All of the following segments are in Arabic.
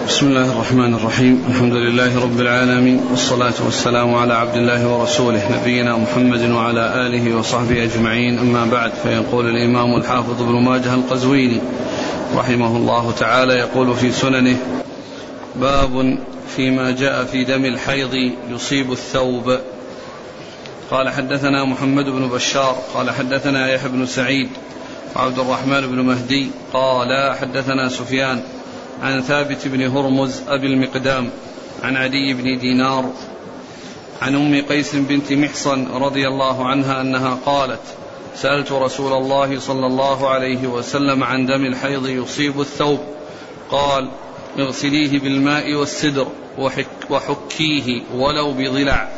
بسم الله الرحمن الرحيم. الحمد لله رب العالمين، والصلاة والسلام على عبد الله ورسوله نبينا محمد وعلى آله وصحبه أجمعين. أما بعد، فيقول الإمام الحافظ ابن ماجه القزويني رحمه الله تعالى يقول في سننه: باب فيما جاء في دم الحيض يصيب الثوب. قال: حدثنا محمد بن بشار قال حدثنا يحيى بن سعيد وعبد الرحمن بن مهدي قال حدثنا سفيان عن ثابت بن هرمز أبي المقدام عن عدي بن دينار عن أم قيس بنت محصن رضي الله عنها أنها قالت: سألت رسول الله صلى الله عليه وسلم عن دم الحيض يصيب الثوب، قال: اغسليه بالماء والسدر وحكيه ولو بضلع.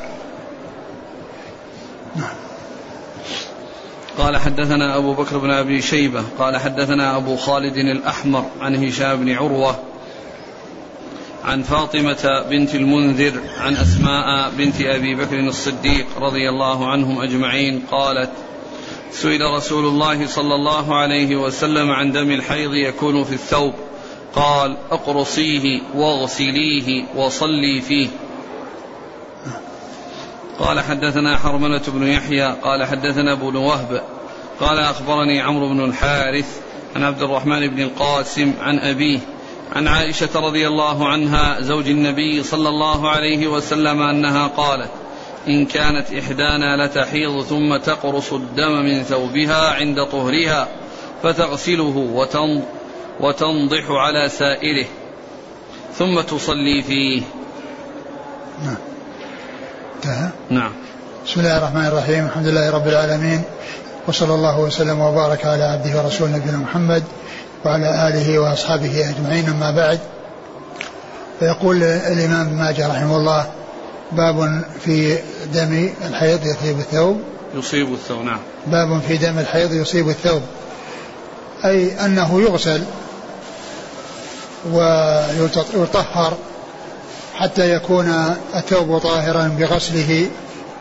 قال: حدثنا أبو بكر بن أبي شيبة قال حدثنا أبو خالد الأحمر عن هشام بن عروة عن فاطمة بنت المنذر عن أسماء بنت أبي بكر الصديق رضي الله عنهم أجمعين قالت: سئل رسول الله صلى الله عليه وسلم عن دم الحيض يكون في الثوب، قال: اقرصيه واغسليه وصلي فيه. قال: حدثنا حرملة بن يحيى قال حدثنا ابن وهب قال أخبرني عمرو بن الحارث عن عبد الرحمن بن القاسم عن أبيه عن عائشة رضي الله عنها زوج النبي صلى الله عليه وسلم أنها قالت: إن كانت إحدانا لتحيض ثم تقرص الدم من ثوبها عند طهرها فتغسله وتنضح على سائره ثم تصلي فيه. نعم. بسم الله الرحمن الرحيم. الحمد لله رب العالمين، وصلى الله وسلم وبارك على عبده ورسوله نبينا محمد وعلى آله وأصحابه أجمعين. أما بعد، فيقول الإمام ابن ماجه رحمه الله: باب في دم الحيض يصيب الثوب. نعم. باب في دم الحيض يصيب الثوب، أي أنه يغسل ويطهر حتى يكون الثوب طاهرا بغسله.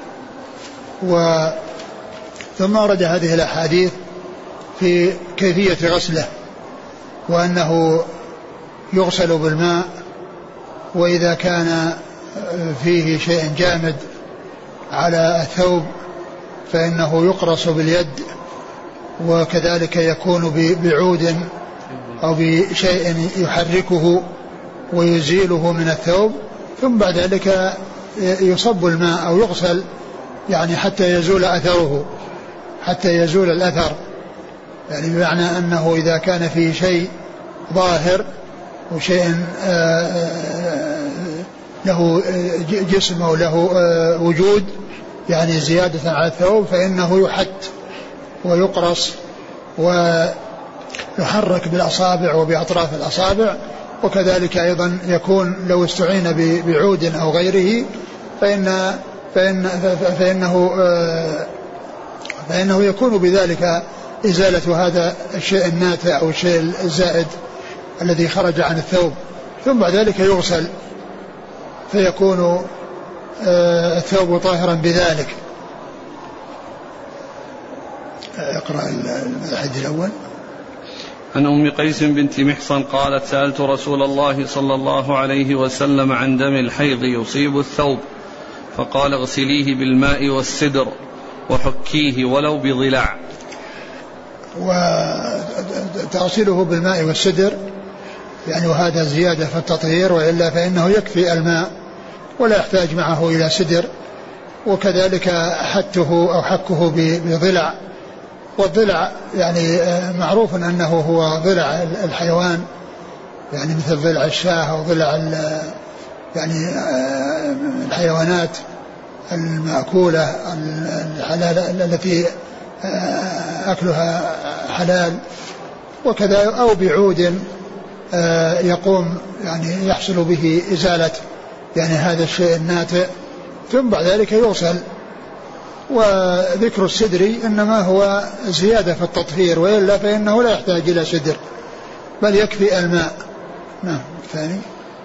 ثم ورد هذه الأحاديث في كيفية غسله، وأنه يغسل بالماء، وإذا كان فيه شيء جامد على الثوب فإنه يقرص باليد، وكذلك يكون بعود أو بشيء يحركه ويزيله من الثوب، ثم بعد ذلك يصب الماء أو يغسل، يعني حتى يزول أثره، حتى يزول الأثر، يعني بمعنى أنه إذا كان فيه شيء ظاهر وشيء له جسم أو له وجود، يعني زيادة على الثوب، فإنه يحت ويقرص ويحرك بالأصابع وبأطراف الأصابع. وكذلك أيضا يكون لو استعين بعود أو غيره فإنه يكون بذلك إزالة هذا الشيء الناتع أو الشيء الزائد الذي خرج عن الثوب. ثم بعد ذلك يغسل فيكون الثوب طاهرا بذلك. اقرأ الحديث الأول. عن أم قيس بنت محصن قالت: سألت رسول الله صلى الله عليه وسلم عن دم الحيض يصيب الثوب، فقال: اغسليه بالماء والسدر وحكيه ولو بضلع. وتغسله بالماء والسدر، يعني وهذا زيادة في التطهير، وإلا فإنه يكفي الماء ولا يحتاج معه إلى سدر. وكذلك حته أو حكه بضلع، والضلع يعني معروف أنه هو ضلع الحيوان، يعني مثل ضلع الشاة أو ضلع يعني الحيوانات المأكولة الحلال التي أكلها حلال، وكذا أو بعود يقوم يعني يحصل به إزالة يعني هذا الشيء الناتئ، ثم بعد ذلك يغسل. وذكر السدر إنما هو زيادة في التطهير، وإلا فإنه لا يحتاج إلى سدر بل يكفي الماء. نعم. الثاني: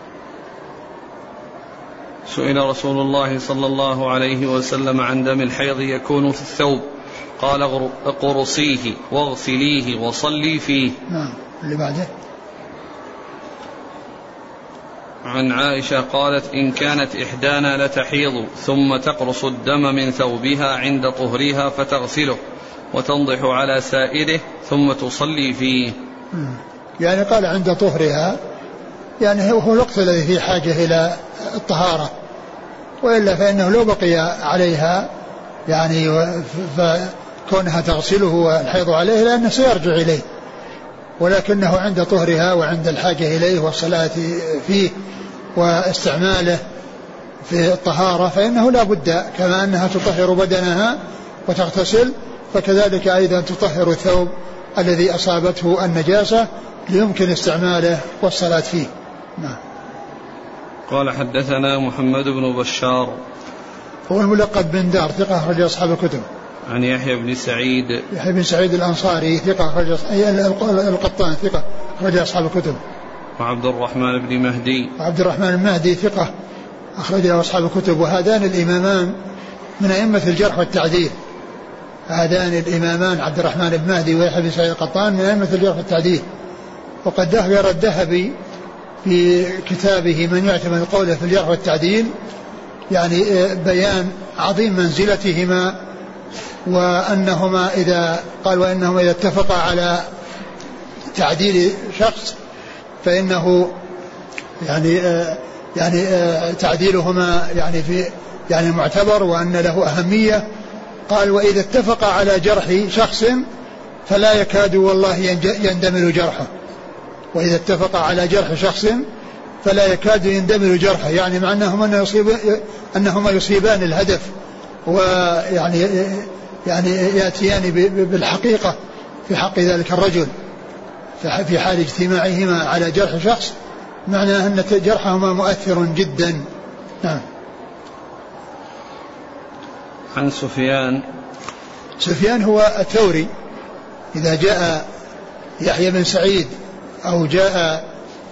سئل رسول الله صلى الله عليه وسلم عن دم الحيض يكون في الثوب، قال: اقرصيه واغسليه وصلي فيه. نعم. اللي بعده: عن عائشة قالت: إن كانت إحدانا لتحيض ثم تقرص الدم من ثوبها عند طهرها فتغسله وتنضح على سائره ثم تصلي فيه. يعني قال عند طهرها، يعني هو الوقت الذي فيه حاجة إلى الطهارة، وإلا فإنه لو بقي عليها يعني فكونها تغسله والحيض عليه لأنه سيرجع إليه، ولكنه عند طهرها وعند الحاجة إليه والصلاة فيه واستعماله في الطهارة فإنه لا بد، كما أنها تطهر بدنها وتغتسل فكذلك أيضا تطهر الثوب الذي أصابته النجاسة ليمكن استعماله والصلاة فيه. نعم. قال: حدثنا محمد بن بشار هو الملقب بن دار، ثقة أخرج أصحاب الكتب. عن يحيى بن سعيد، يحيى بن سعيد الأنصاري ثقة أخرج القطان ثقة أخرج أصحاب الكتب. وعبد الرحمن بن مهدي، وعبد الرحمن المهدي ثقة أخرج أصحاب الكتب. وهذان الإمامان من أئمة الجرح والتعديل، هذان الإمامان عبد الرحمن بن مهدي ويحيى بن سعيد القطان من أئمة الجرح والتعديل. وقد ذكر الذهبي في كتابه من يعتمد قوله في الجرح والتعديل يعني بيان عظيم منزلتهما، وأنهما إذا قال وإنهما إذا اتفقا على تعديل شخص فإنه يعني تعديلهما يعني في يعني معتبر وأن له أهمية. قال: وإذا اتفقا على جرح شخص فلا يكاد والله يندمل جرحه. وإذا اتفقا على جرح شخص فلا يكاد يندمل جرحه، يعني معناهما أنهما يصيبان الهدف ويعني يأتيان بالحقيقة في حق ذلك الرجل في حال اجتماعهما على جرح شخص، معناه أن جرحهما مؤثر جدا. نعم. عن سفيان هو الثوري. إذا جاء يحيى بن سعيد أو جاء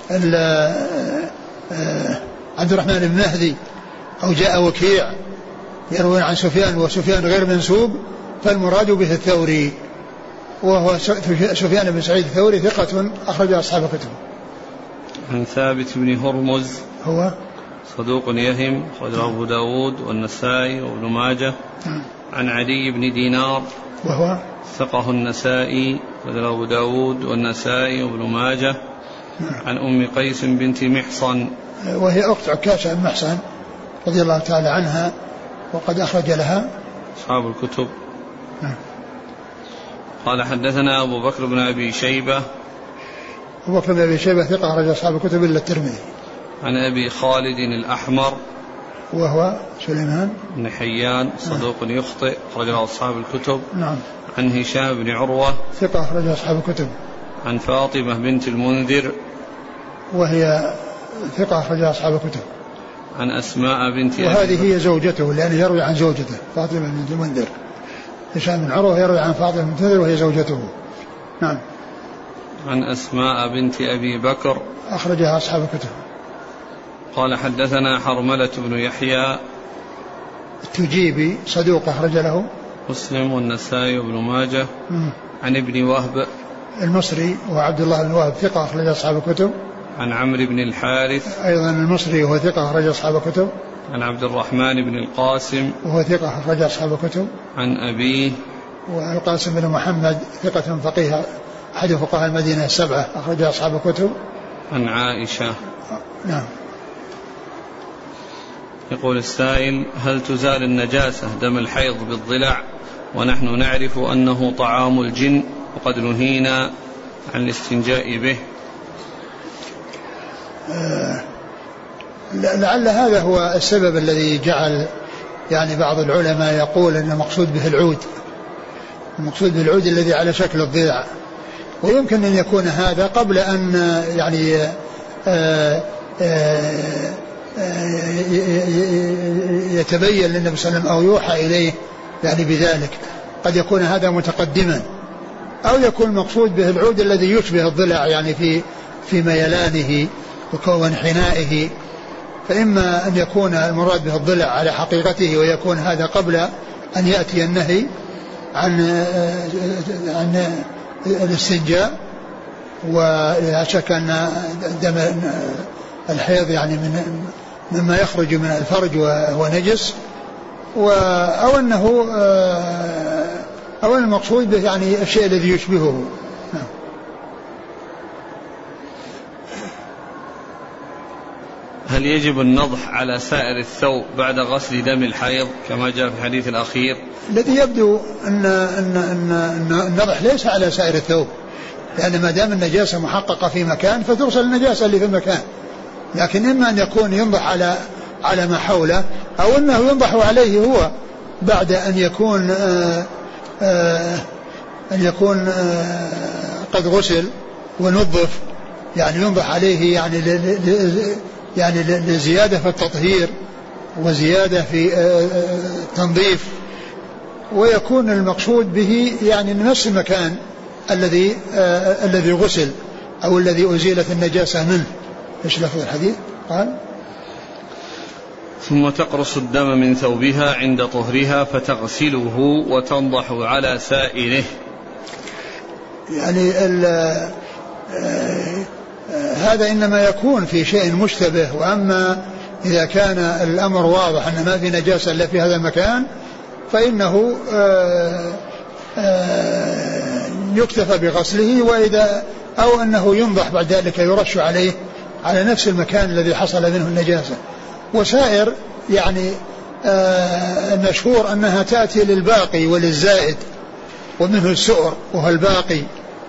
عبد الرحمن بن مهدي أو جاء وكيع يروي عن سفيان وسفيان غير منسوب فالمراد به الثوري، وهو سفيان بن سعيد الثوري ثقة أخرج أصحاب الكتب. عن ثابت بن هرمز هو صدوق يهم أخرجه أبو داود والنسائي وابن ماجه. عن علي بن دينار وهو ثقه النسائي أخرجه أبو داود والنسائي وابن ماجه. عن أم قيس بنت محصن وهي أخت عكاشة بن محصن رضي الله تعالى عنها، وقد أخرج لها أصحاب الكتب. قال: حدثنا أبو بكر بن أبي شيبة. أبو بكر بن أبي شيبة ثقة أخرج أصحاب الكتب إلا الترمذي. عن أبي خالد الأحمر وهو سليمان بن حيان صدوق يخطئ أخرجه أصحاب الكتب. نعم. عن هشام بن عروة ثقة أخرج أصحاب الكتب. عن فاطمة بنت المنذر وهي ثقة أخرج أصحاب الكتب. عن أسماء بنت وهذه هي زوجته لأنه يروي عن زوجته فاطمة بنت المنذر. هشام بن عروة يروي عن فاطمة بنت المنذر وهي زوجته. نعم. عن أسماء بنت أبي بكر أخرجها أصحاب الكتب. قال: حدثنا حرملة بن يحيى التجيبي صدوق أخرج له مسلم والنسائي وابن ماجه. عن ابن وهب المصري وعبد الله بن وهب ثقة أخرج أصحاب الكتب. عن عمرو بن الحارث أيضا المصري وهو ثقة أخرج أصحاب الكتب. عن عبد الرحمن بن القاسم وهو ثقة أخرج أصحاب الكتب. عن أبيه والقاسم بن محمد ثقة فقيه أحد فقهاء المدينة السبعة أخرج أصحاب الكتب. عن عائشة. نعم. يقول السائل: هل تزال النجاسة دم الحيض بالضلع ونحن نعرف أنه طعام الجن وقد نهينا عن الاستنجاء به؟ لعل هذا هو السبب الذي جعل يعني بعض العلماء يقول أن المقصود به العود، المقصود بالعود الذي على شكل الضلع، ويمكن أن يكون هذا قبل أن يعني يتبين للنبي صلى الله عليه وسلم أو يوحى إليه يعني بذلك، قد يكون هذا متقدما، أو يكون المقصود به العود الذي يشبه الضلع يعني في ميلانه وانحنائه، فإما أن يكون المراد به الضلع على حقيقته ويكون هذا قبل أن يأتي النهي عن الاستنجاء، ولا شك أن الحيض يعني مما يخرج من الفرج وهو نجس، أو المقصود به يعني الشيء الذي يشبهه. هل يجب النضح على سائر الثوب بعد غسل دم الحيض كما جاء في الحديث الأخير؟ الذي يبدو أن النضح ليس على سائر الثوب، لأن ما دام النجاسة محققة في مكان فترسل النجاسة اللي في المكان، لكن إما أن يكون ينضح على ما حوله، أو أنه ينضح عليه هو بعد أن يكون قد غسل ونظف، يعني ينضح عليه يعني لزيادة في التطهير وزيادة في التنظيف، ويكون المقصود به يعني نفس المكان الذي غسل أو الذي أزيلت النجاسة منه. إيش لفظ الحديث؟ قال: ثم تقرص الدم من ثوبها عند طهرها فتغسله وتنضح على سائره. يعني هذا إنما يكون في شيء مشتبه، وأما إذا كان الأمر واضح أن ما في نجاسة إلا في هذا المكان فإنه يكتفى بغسله، أو أنه ينضح بعد ذلك يرش عليه على نفس المكان الذي حصل منه النجاسة. وسائر يعني المشهور أنها تأتي للباقي وللزائد، ومنه السؤر وهو الباقي.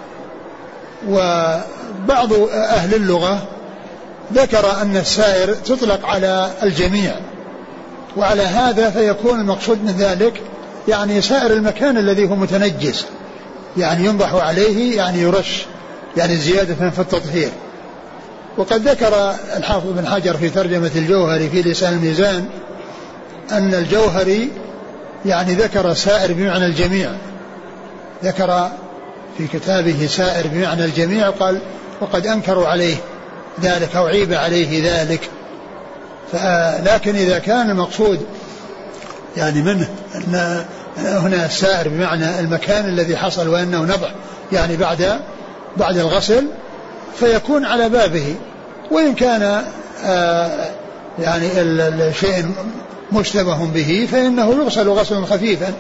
وبعض أهل اللغة ذكر أن السائر تطلق على الجميع، وعلى هذا فيكون المقصود من ذلك يعني سائر المكان الذي هو متنجس، يعني ينضح عليه يعني يرش، يعني زيادة في التطهير. وقد ذكر الحافظ بن حجر في ترجمة الجوهري في لسان الميزان أن الجوهري يعني ذكر سائر بمعنى الجميع، ذكر في كتابه سائر بمعنى الجميع، قال: وقد أنكروا عليه ذلك أو عيب عليه ذلك. لكن إذا كان المقصود يعني منه أن هنا السائر بمعنى المكان الذي حصل وأنه نضح يعني بعد الغسل، فيكون على بابه. وإن كان يعني الشيء مشتبه به فإنه يغسل غسلا خفيفا.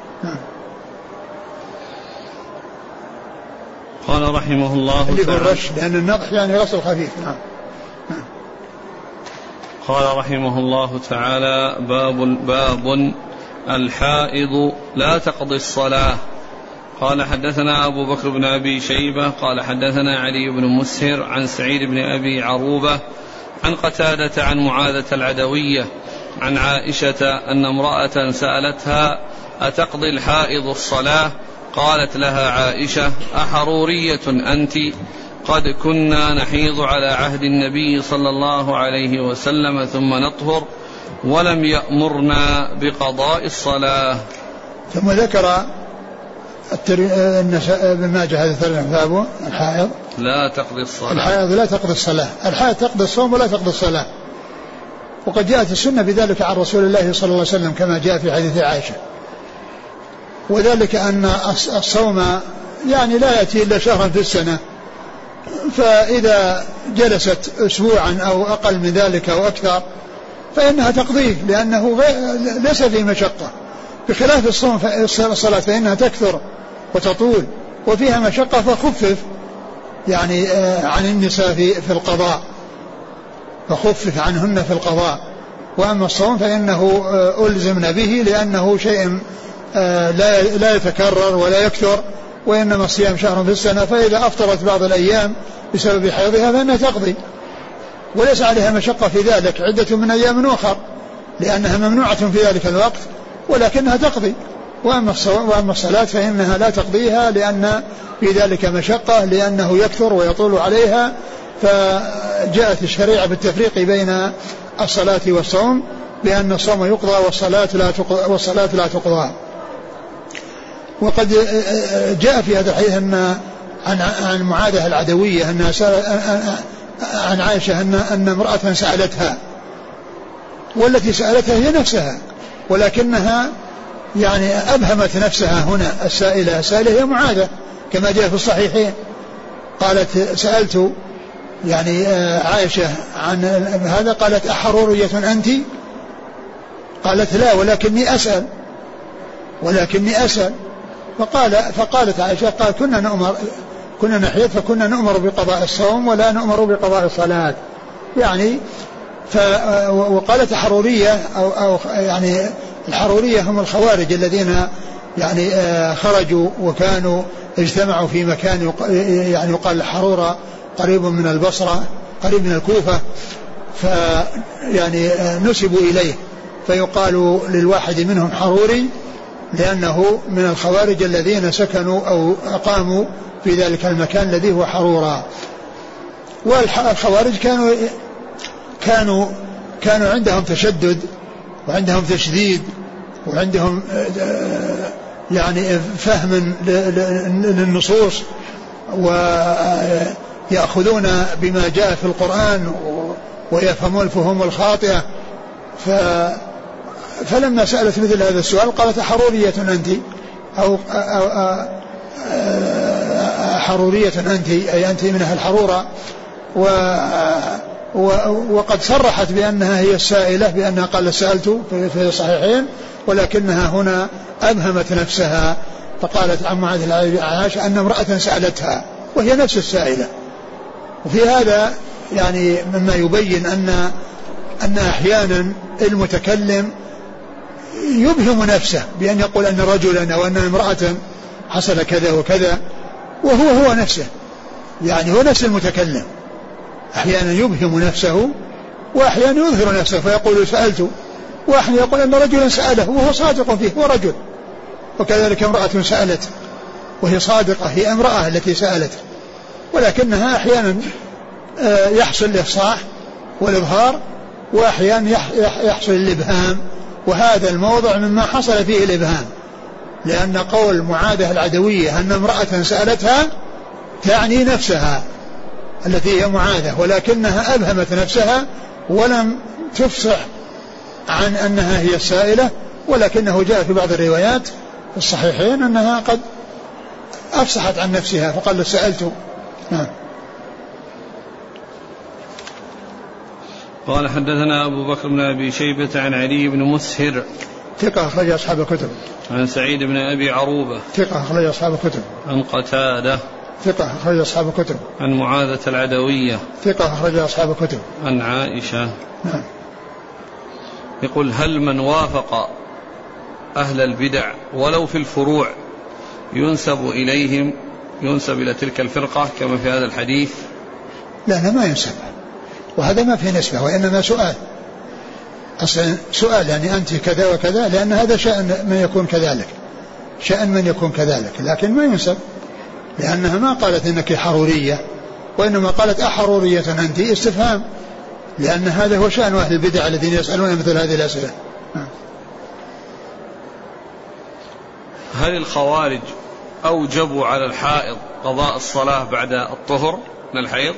قال رحمه الله اللي بالرش، لأن النضح يعني غسل خفيف. قال رحمه الله تعالى: باب الحائض لا تقضي الصلاة. قال: حدثنا أبو بكر بن أبي شيبة قال حدثنا علي بن مسهر عن سعيد بن أبي عروبة عن قتادة عن معاذة العدوية عن عائشة أن امرأة سألتها: أتقضي الحائض الصلاة؟ قالت لها عائشة: أحرورية أنت؟ قد كنا نحيض على عهد النبي صلى الله عليه وسلم ثم نطهر ولم يأمرنا بقضاء الصلاة. ثم ذكر ابن ماجه هذا الثلاثة: الحائض لا تقضي الصلاة. الحائض لا تقضي الصلاة، الحائض تقضي الصوم ولا تقضي الصلاة. وقد جاءت السنة بذلك عن رسول الله صلى الله عليه وسلم كما جاء في حديث عائشة، وذلك أن الصوم يعني لا يأتي إلا شهرا في السنة، فإذا جلست أسبوعا أو أقل من ذلك أو أكثر فإنها تقضيه، لأنه ليس فيه مشقة، بخلاف الصوم الصلاة فإنها تكثر وتطول وفيها مشقة، فخفف يعني عن النساء في القضاء، فخفف عنهن في القضاء. وأما الصوم فإنه ألزمن به لأنه شيء لا يتكرر ولا يكثر، وإنما الصيام شهر في السنة، فإذا أفطرت بعض الأيام بسبب حيضها فإنها تقضي، وليس عليها مشقة في ذلك عدة من أيام أخر لأنها ممنوعة في ذلك الوقت، ولكنها تقضي. وأما الصلاة فإنها لا تقضيها لأن في ذلك مشقة، لأنه يكثر ويطول عليها، فجاءت الشريعة بالتفريق بين الصلاة والصوم، بأن الصوم يقضى والصلاة لا تقضى. وقد جاء في هذا الحديث عن معاذة العدوية عن عائشة أن امرأة سألتها، والتي سألتها هي نفسها، ولكنها يعني أبهمت نفسها هنا. السائلة هي معاذة كما جاء في الصحيحين، قالت: سألت يعني عائشة عن هذا قالت أحرورية أنت؟ قالت لا ولكني أسأل. فقالت عائشة قال كنا نحيض فكنا نؤمر بقضاء الصوم ولا نؤمر بقضاء الصلاة يعني. وقالت حرورية أو يعني الحرورية هم الخوارج الذين يعني خرجوا وكانوا اجتمعوا في مكان يعني يقال حرورة قريب من البصرة قريب من الكوفة، فيعني نسبوا إليه فيقال للواحد منهم حروري لأنه من الخوارج الذين سكنوا أو أقاموا في ذلك المكان الذي هو حرورة. والخوارج كانوا عندهم تشدد وعندهم تشديد وعندهم يعني فهم للنصوص ويأخذون بما جاء في القرآن ويفهمون الفهوم الخاطئة. فلما سألت مثل هذا السؤال قالت حرورية أنت أو حرورية أنت أي أنت من أهل حرورة. وقد صرحت بأنها هي السائلة بأنها قال سألت في الصحيحين، ولكنها هنا أبهمت نفسها فقالت عن معاذ عائشة أن امرأة سألتها وهي نفس السائلة. وفي هذا يعني مما يبين أن أحيانا المتكلم يبهم نفسه بأن يقول أن رجلا أو أن امرأة حصل كذا وكذا وهو نفسه، يعني هو نفس المتكلم أحيانا يبهم نفسه وأحيانا يظهر نفسه فيقول سألت، وأحيانا يقول أن رجلا سأله وهو صادق فيه هو رجل، وكذلك امرأة سألت وهي صادقة هي امرأة التي سألت، ولكنها أحيانا يحصل الإفصاح والإظهار وأحيانا يحصل الإبهام، وهذا الموضع مما حصل فيه الإبهام، لأن قول معاذة العدوية أن امرأة سألتها تعني نفسها التي هي معاذة، ولكنها أبهمت نفسها ولم تفصح عن أنها هي السائلة، ولكنه جاء في بعض الروايات في الصحيحين أنها قد أفصحت عن نفسها فقال سألت. نعم. قال حدثنا أبو بكر بن أبي شيبة عن علي بن مسهر ثقة أخرج أصحاب الكتب. عن سعيد بن أبي عروبة ثقة أخرج أصحاب الكتب. عن قتادة ثقة أخرج أصحاب الكتب. عن معاذة العدوية ثقة أخرج أصحاب الكتب. عن عائشة. نعم. يقول هل من وافق أهل البدع ولو في الفروع ينسب إلى تلك الفرقة كما في هذا الحديث؟ لا ما ينسب، وهذا ما في نسبة وإنما سؤال، أصلا سؤال يعني أنت كذا وكذا، لأن هذا شأن من يكون كذلك، لكن ما ينسب، لأنها ما قالت إنك حرورية، وإنما قالت أحرورية أنت استفهام، لأن هذا هو شأن أهل البدع الذين يسألون مثل هذه الأسئلة. هل الخوارج أوجبوا على الحائض قضاء الصلاة بعد الطهر من الحيض؟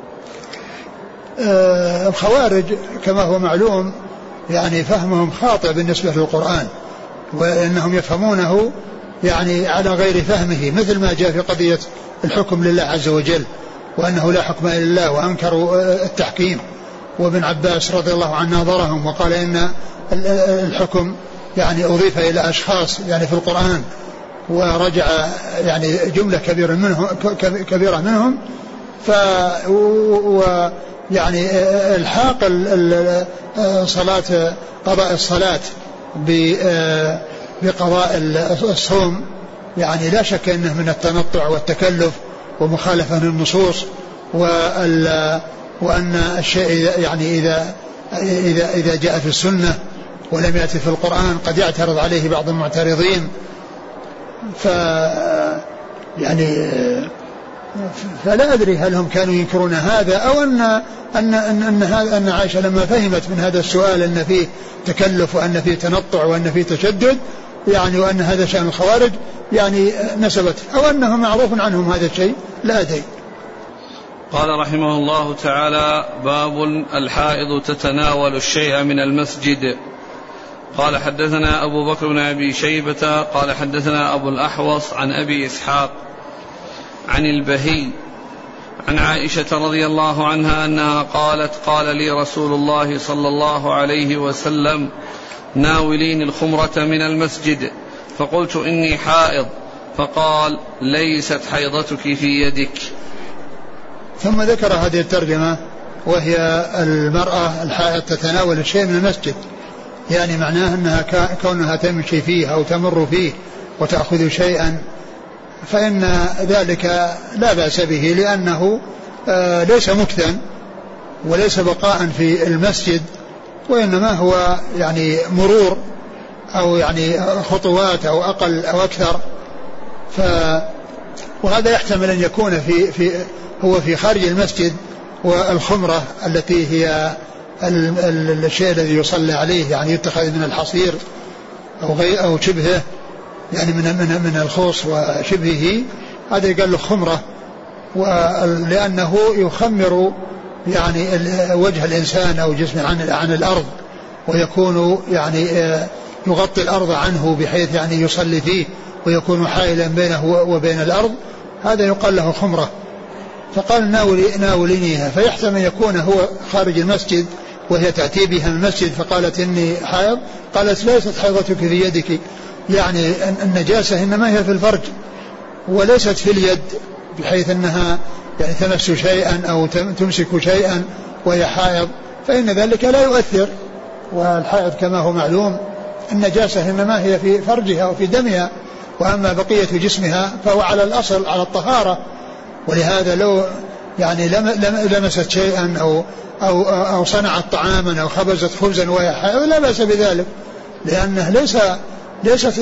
الخوارج كما هو معلوم يعني فهمهم خاطئ بالنسبة للقرآن، وإنهم يفهمونه يعني على غير فهمه، مثل ما جاء في قضية الحكم لله عز وجل وأنه لا حكم إلا الله، وأنكروا التحكيم، وابن عباس رضي الله عنه ناظرهم وقال إن الحكم يعني أضيف إلى أشخاص يعني في القرآن، ورجع يعني جملة كبيرة منهم يعني الحاق صلاة قضاء الصلاة بقضاء الصوم يعني لا شك أنه من التنطع والتكلف ومخالفة للنصوص، وأن الشيء يعني إذا جاء في السنة ولم يأتي في القرآن قد يعترض عليه بعض المعترضين، فلا أدري هل هم كانوا ينكرون هذا أو أن عائشة لما فهمت من هذا السؤال أن فيه تكلف وأن فيه تنطع وأن فيه تشدد يعني وأن هذا شأن الخوارج يعني نسبت، أو أنه معروف عنهم هذا الشيء لا أدري. قال رحمه الله تعالى: باب الحائض تتناول الشيء من المسجد. قال حدثنا أبو بكر بن أبي شيبة قال حدثنا أبو الأحوص عن أبي إسحاق عن البهي عن عائشة رضي الله عنها أنها قالت قال لي رسول الله صلى الله عليه وسلم ناوليني الخمرة من المسجد فقلت إني حائض فقال ليست حيضتك في يدك. ثم ذكر هذه الترجمة وهي المرأة الحائض تتناول الشيء من المسجد، يعني معناه أنها كونها تمشي فيه أو تمر فيه وتأخذ شيئا فإن ذلك لا بأس به، لأنه ليس مكثا وليس بقاء في المسجد، وإنما هو يعني مرور أو يعني خطوات أو أقل أو أكثر. وهذا يحتمل أن يكون هو في خارج المسجد، والخمرة التي هي الشيء الذي يصلى عليه يعني يتخذ من الحصير أو شبهه، يعني من الخوص وشبهه، هذا يقال له خمرة، لأنه يخمر يعني وجه الإنسان أو جسمه عن الأرض، ويكون يعني يغطي الأرض عنه بحيث يعني يصلي فيه ويكون حائلا بينه وبين الأرض، هذا يقال له خمرة. فقال ناولينيها، فيحتمل يكون هو خارج المسجد وهي تأتي بها من المسجد فقالت إني حائض، قالت ليست حيضتك في يدك، يعني النجاسة إنما هي في الفرج وليست في اليد، بحيث أنها يعني تمس شيئا أو تمسك شيئا وهي حائض، فإن ذلك لا يؤثر. والحائض كما هو معلوم النجاسة إنما هي في فرجها وفي دمها، وأما بقية جسمها فهو على الأصل على الطهارة. ولهذا لو يعني لمست شيئا أو صنعت طعاما أو خبزت خبزا وهي حائض لا بأس بذلك، لأنه ليست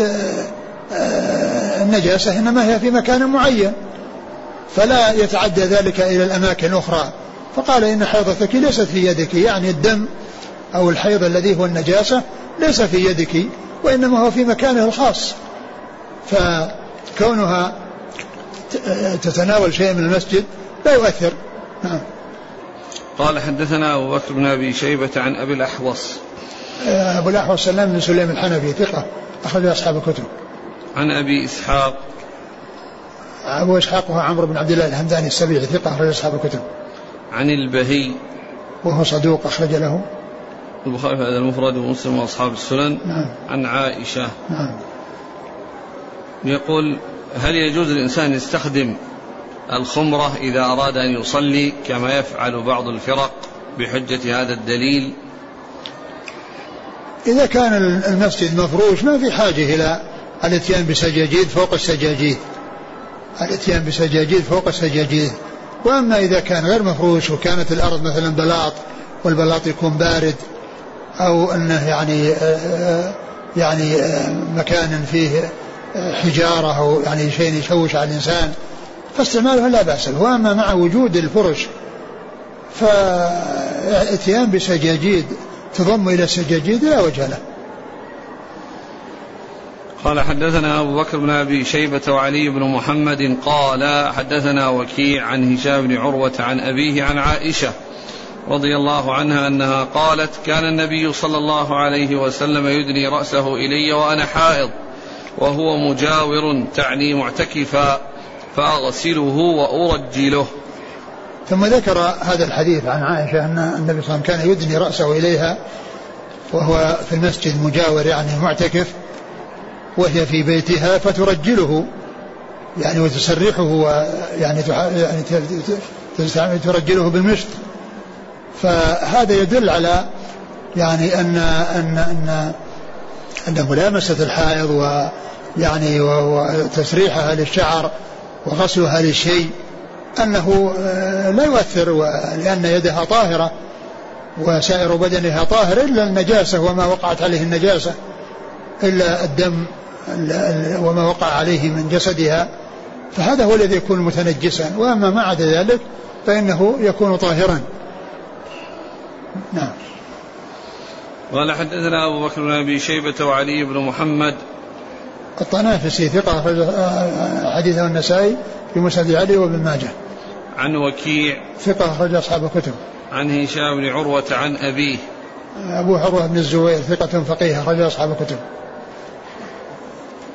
النجاسة إنما هي في مكان معين، فلا يتعدى ذلك إلى الأماكن الأخرى. فقال إن حيضتك ليست في يدك، يعني الدم أو الحيض الذي هو النجاسة ليس في يدك وإنما هو في مكانه الخاص، فكونها تتناول شيء من المسجد لا يؤثر. قال حدثنا أبو بكر بن أبي شيبة عن أبي الأحوص. أبو الأحوص سلام بن سليم الحنفي ثقة أخرج أصحاب الكتب. عن أبي إسحاق. أبو إسحاق هو عمرو بن عبد الله الهمداني السبيعي ثقة أخرج أصحاب الكتب. عن البهي وهو صدوق أخرج له البخاري في هذا المفرد ومسلم وأصحاب السنن. نعم. عن عائشة. نعم. يقول هل يجوز الإنسان يستخدم الخمرة إذا أراد أن يصلي كما يفعل بعض الفرق بحجة هذا الدليل؟ إذا كان المسجد مفروش ما في حاجة إلى الاتيان بسجاجيد فوق السجاجيد، الاتيان بسجاجيد فوق السجاجيد. وأما إذا كان غير مفروش وكانت الأرض مثلا بلاط والبلاط يكون بارد أو أنه يعني مكان فيه حجارة أو يعني شيء يشوش على الإنسان فاستعماله لا بأس به. وأما مع وجود الفرش فاتيان بسجاجيد تضم إلى السجاجيد لا وجه له. قال حدثنا أبو بكر بن أبي شيبة وعلي بن محمد قال حدثنا وكيع عن هشام بن عروة عن أبيه عن عائشة رضي الله عنها أنها قالت كان النبي صلى الله عليه وسلم يدني رأسه إلي وأنا حائض وهو مجاور تعني معتكفا فأغسله وأرجله. ثم ذكر هذا الحديث عن عائشة أن النبي صلى الله عليه وسلم كان يدني رأسه إليها وهو في المسجد مجاور يعني معتكف، وهي في بيتها فترجله يعني وتسرحه ويعني ترجله بالمشط. فهذا يدل على يعني أن ملامسة الحائض ويعني وتسريحها للشعر وغسلها للشيء أنه لا يؤثر، لأن يدها طاهرة وسائر بدنها طاهر إلا النجاسة وما وقعت عليه النجاسة، إلا الدم وما وقع عليه من جسدها، فهذا هو الذي يكون متنجسا، وأما ما عدا ذلك فإنه يكون طاهرا. نعم. قال حدثنا أبو بكر بن أبي شيبة وعلي بن محمد الطنافسي ثقة حديثه النسائي في مسند علي وابن ماجه. عن وكيع ثقة أخرج أصحاب الكتب. عن هشام بن عروة عن أبيه أبو عروة بن الزبير ثقة فقيه أخرج أصحاب الكتب.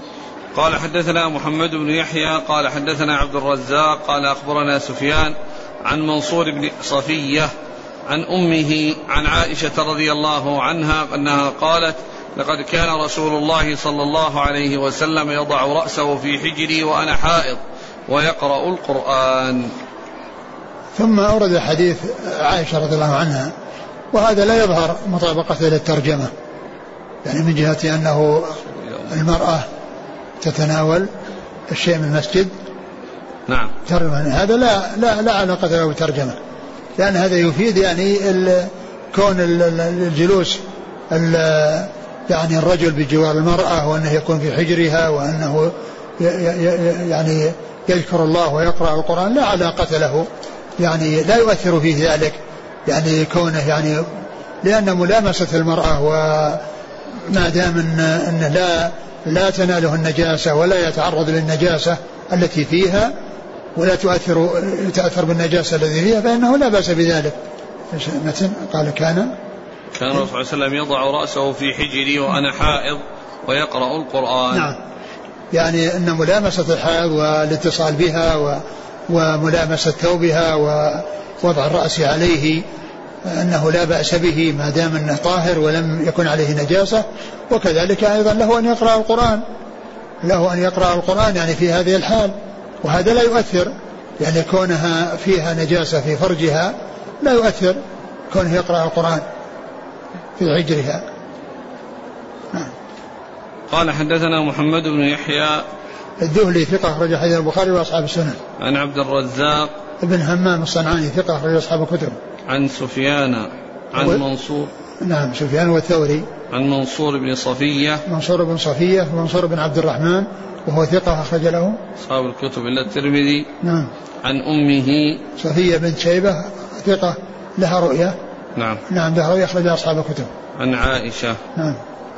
قال حدثنا محمد بن يحيى قال حدثنا عبد الرزاق قال أخبرنا سفيان عن منصور بن صفية عن أمه عن عائشة رضي الله عنها أنها قالت: لقد كان رسول الله صلى الله عليه وسلم يضع رأسه في حجري وأنا حائض ويقرأ القرآن. ثم أورد حديث عائشة رضي الله عنها، وهذا لا يظهر مطابقته للترجمة، يعني من جهة أنه المرأة تتناول الشيء من المسجد. نعم. هذا لا علاقة له بالترجمة، لأن هذا يفيد يعني كون الجلوس يعني الرجل بجوار المرأة، وأنه يكون في حجرها، وأنه يعني يذكر الله ويقرأ القرآن، لا علاقة له، يعني لا يؤثر فيه ذلك، يعني كونه يعني لأن ملامسة المرأة وما دام أنه لا تناله النجاسة ولا يتعرض للنجاسة التي فيها ولا تأثر بالنجاسة التي فيها، فإنه لا بأس بذلك. مثل قال كان الرسول صلى الله عليه وسلم يضع رأسه في حجري وأنا حائض ويقرأ القرآن. نعم، يعني أن ملامسة الحائض والاتصال بها وملامسة ثوبها ووضع الرأس عليه أنه لا بأس به ما دام أنه طاهر ولم يكن عليه نجاسة. وكذلك أيضا له أن يقرأ القرآن يعني في هذه الحال، وهذا لا يؤثر، يعني كونها فيها نجاسة في فرجها لا يؤثر كونه يقرأ القرآن في حجرها. قال: حدثنا محمد بن يحيى الذهلي ثقة أخرج حديث البخاري وأصحاب السنن. عن عبد الرزاق ابن همام الصنعاني ثقة أخرج أصحاب الكتب. عن سفيان عن منصور. نعم، سفيان والثوري. عن منصور بن صفية. منصور بن صفية ومنصور بن عبد الرحمن وهو ثقة أخرج له أصحاب الكتب إلا الترمذي. نعم. عن أمه صفية بنت شيبة ثقة لها رؤية. نعم. نعم، لها رؤية أخرج أصحاب الكتب. عن عائشة. نعم.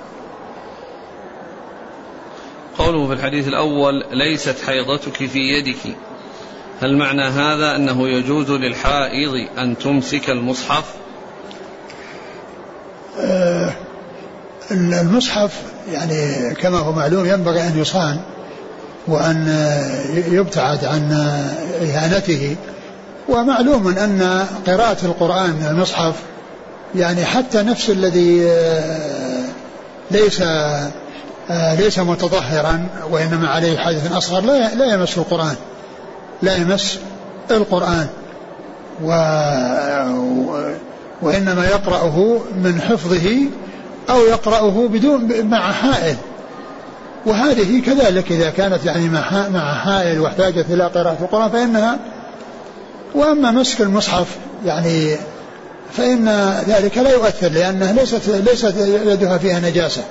قوله في الحديث الأول: ليست حيضتك في يدك، هل معنى هذا أنه يجوز للحائض أن تمسك المصحف؟ المصحف يعني كما هو معلوم ينبغي أن يصان وأن يبتعد عن إهانته، ومعلوم أن قراءة القرآن من المصحف يعني حتى نفس الذي ليس متطهرا وإنما عليه حدث أصغر لا يمس القرآن، لا يمس القرآن، وإنما يقرأه من حفظه أو يقرأه بدون مع حائل. وهذه كذلك إذا كانت يعني مع حائل واحتاجت إلى قراءة القرآن فإنها. وأما مسك المصحف يعني فإن ذلك لا يؤثر، لأنها ليست يدها فيها نجاسة،